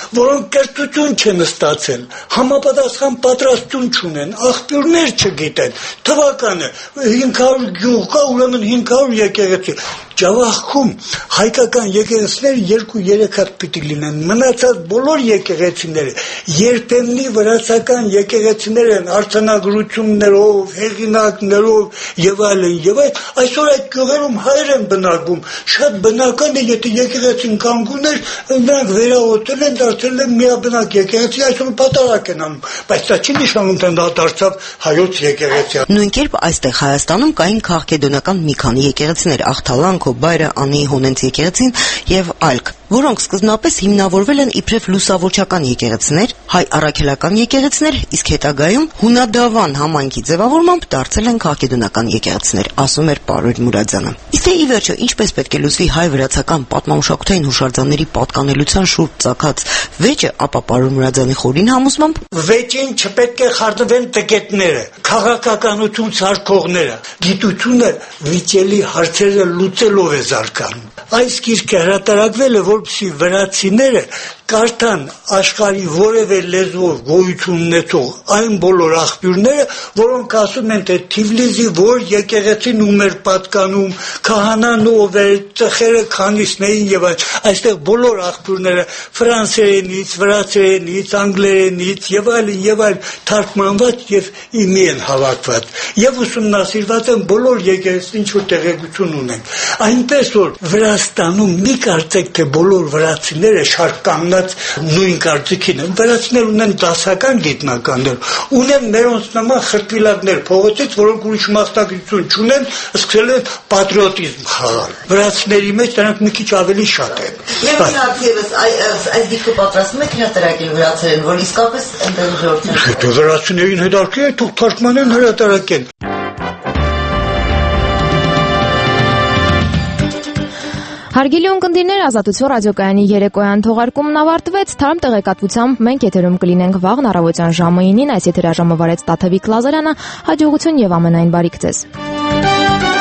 S15: որոնք կրթություն չեն ստացել, համապատասխան պատրաստություն չունեն, աղբյուրներ չգիտեն, թվականը հինգ հարյուր գյուղ կա, ուրեմն հինգ հարյուր եկեղեցի։ Ջավախքում հայկական եկեղեցիները երկու երեք հատ պիտի լինեն, մնացած բոլոր եկեղեցիները երբեմնի վրացական եկեղեցիներ են արձանագրություններով, հեղինակներով եւ այլն եւ այլ, այսօր այդ գյուղերում հայեր են բնակվում, շատ բնական է, եթե եկեղեցին կանգուներ, նրանք վերահոտել են, դարձել են միաբնակ եկեղեցի, այսօր պատարակ են անում, բայց դա չի նշանակում, թե դա դարձավ հայոց եկեղեցի։
S14: Նույն կերպ այստեղ Հայաստանում կային քաղաքեդոնական մի քանի եկեղեցիներ, Աղթալան, Bayra Անի Հոնենց եկեղեցին եւ այլք, որոնք սկզբնապես հիմնավորվել են իբրև լուսավորչական եկեղեցիներ, հայ առաքելական եկեղեցիներ, իսկ հետագայում հունադավան համայնքի ձևավորմամբ դարձել են քաղաքեդոնական եկեղեցիներ, ասում էր Պարույր Մուրադյանը։ Իսկ ի վերջո ինչպես պետք է լուծվի հայ-վրացական պատմամշակութային հուշարձանների պատկանելության շուրջ ծագած վեճը, ապա Պարույր Մուրադյանի խորին համոզմամբ
S15: վեճին չպետք է խառնվեն տկետները, քաղաքականություն սարքողները, գիտությունը վիճելի հարցերը լուծելով է զարգանում։ Այս գիրքը հրատարակվել է, որպեսզի վրացիները կարդան աշխարհի որևէ լեզվով գոյություն ունեցող այն բոլոր աղբյուրները, որոնք ասում են, թե Թիֆլիսի որ եկեղեցին ում էր պատկանում, քահանան ով էր, ծխերը քանիսն էին եւ այլ, այստեղ բոլոր աղբյուրները ֆրանսերենից, վրացերենից, անգլերենից եւ այլն եւ այլ թարգմանված եւ իմի են հավաքված եւ ուսումնասիրված են բոլոր եկեղեցին, ինչ որ տեղեկություն ունեն։ Այնպես որ Վրաստանում մի կարծեք, թե բոլոր վրացիները շարք կանգնած նույն կարծիքին են, վրացիներ ունեն դասական գիտնականներ, ունեն մերոնց նման խրտվիլակներ փողոցից, որոնք ուրիշ մասնակցություն չունեն, սկսել են պատրիոտիզմ խաղալ։ Վրացիների մեջ դրանք մի քիչ ավելի շատ են։
S14: Եվ նախևս այս դիքը պատրաստում եք հրատարակել վրացերեն, որ իսկապես ընդդեմ ժողովրդին։
S15: Դե վրացիներին հետաքրքիր է, թող թարգմանեն հրատարակեն։
S1: Հարգելի ունկնդիրներ, Ազատություն ռադիոկայանի երեկոյան թողարկումն ավարտվեց, թարմ տեղեկատվությամբ մենք եթերում կլինենք վաղն առավոտյան ժամը ինին, այս եթերաժամը վարեց Տաթևիկ Լազարյանը, հաջողություն եւ ամենայն բարիք ձեզ։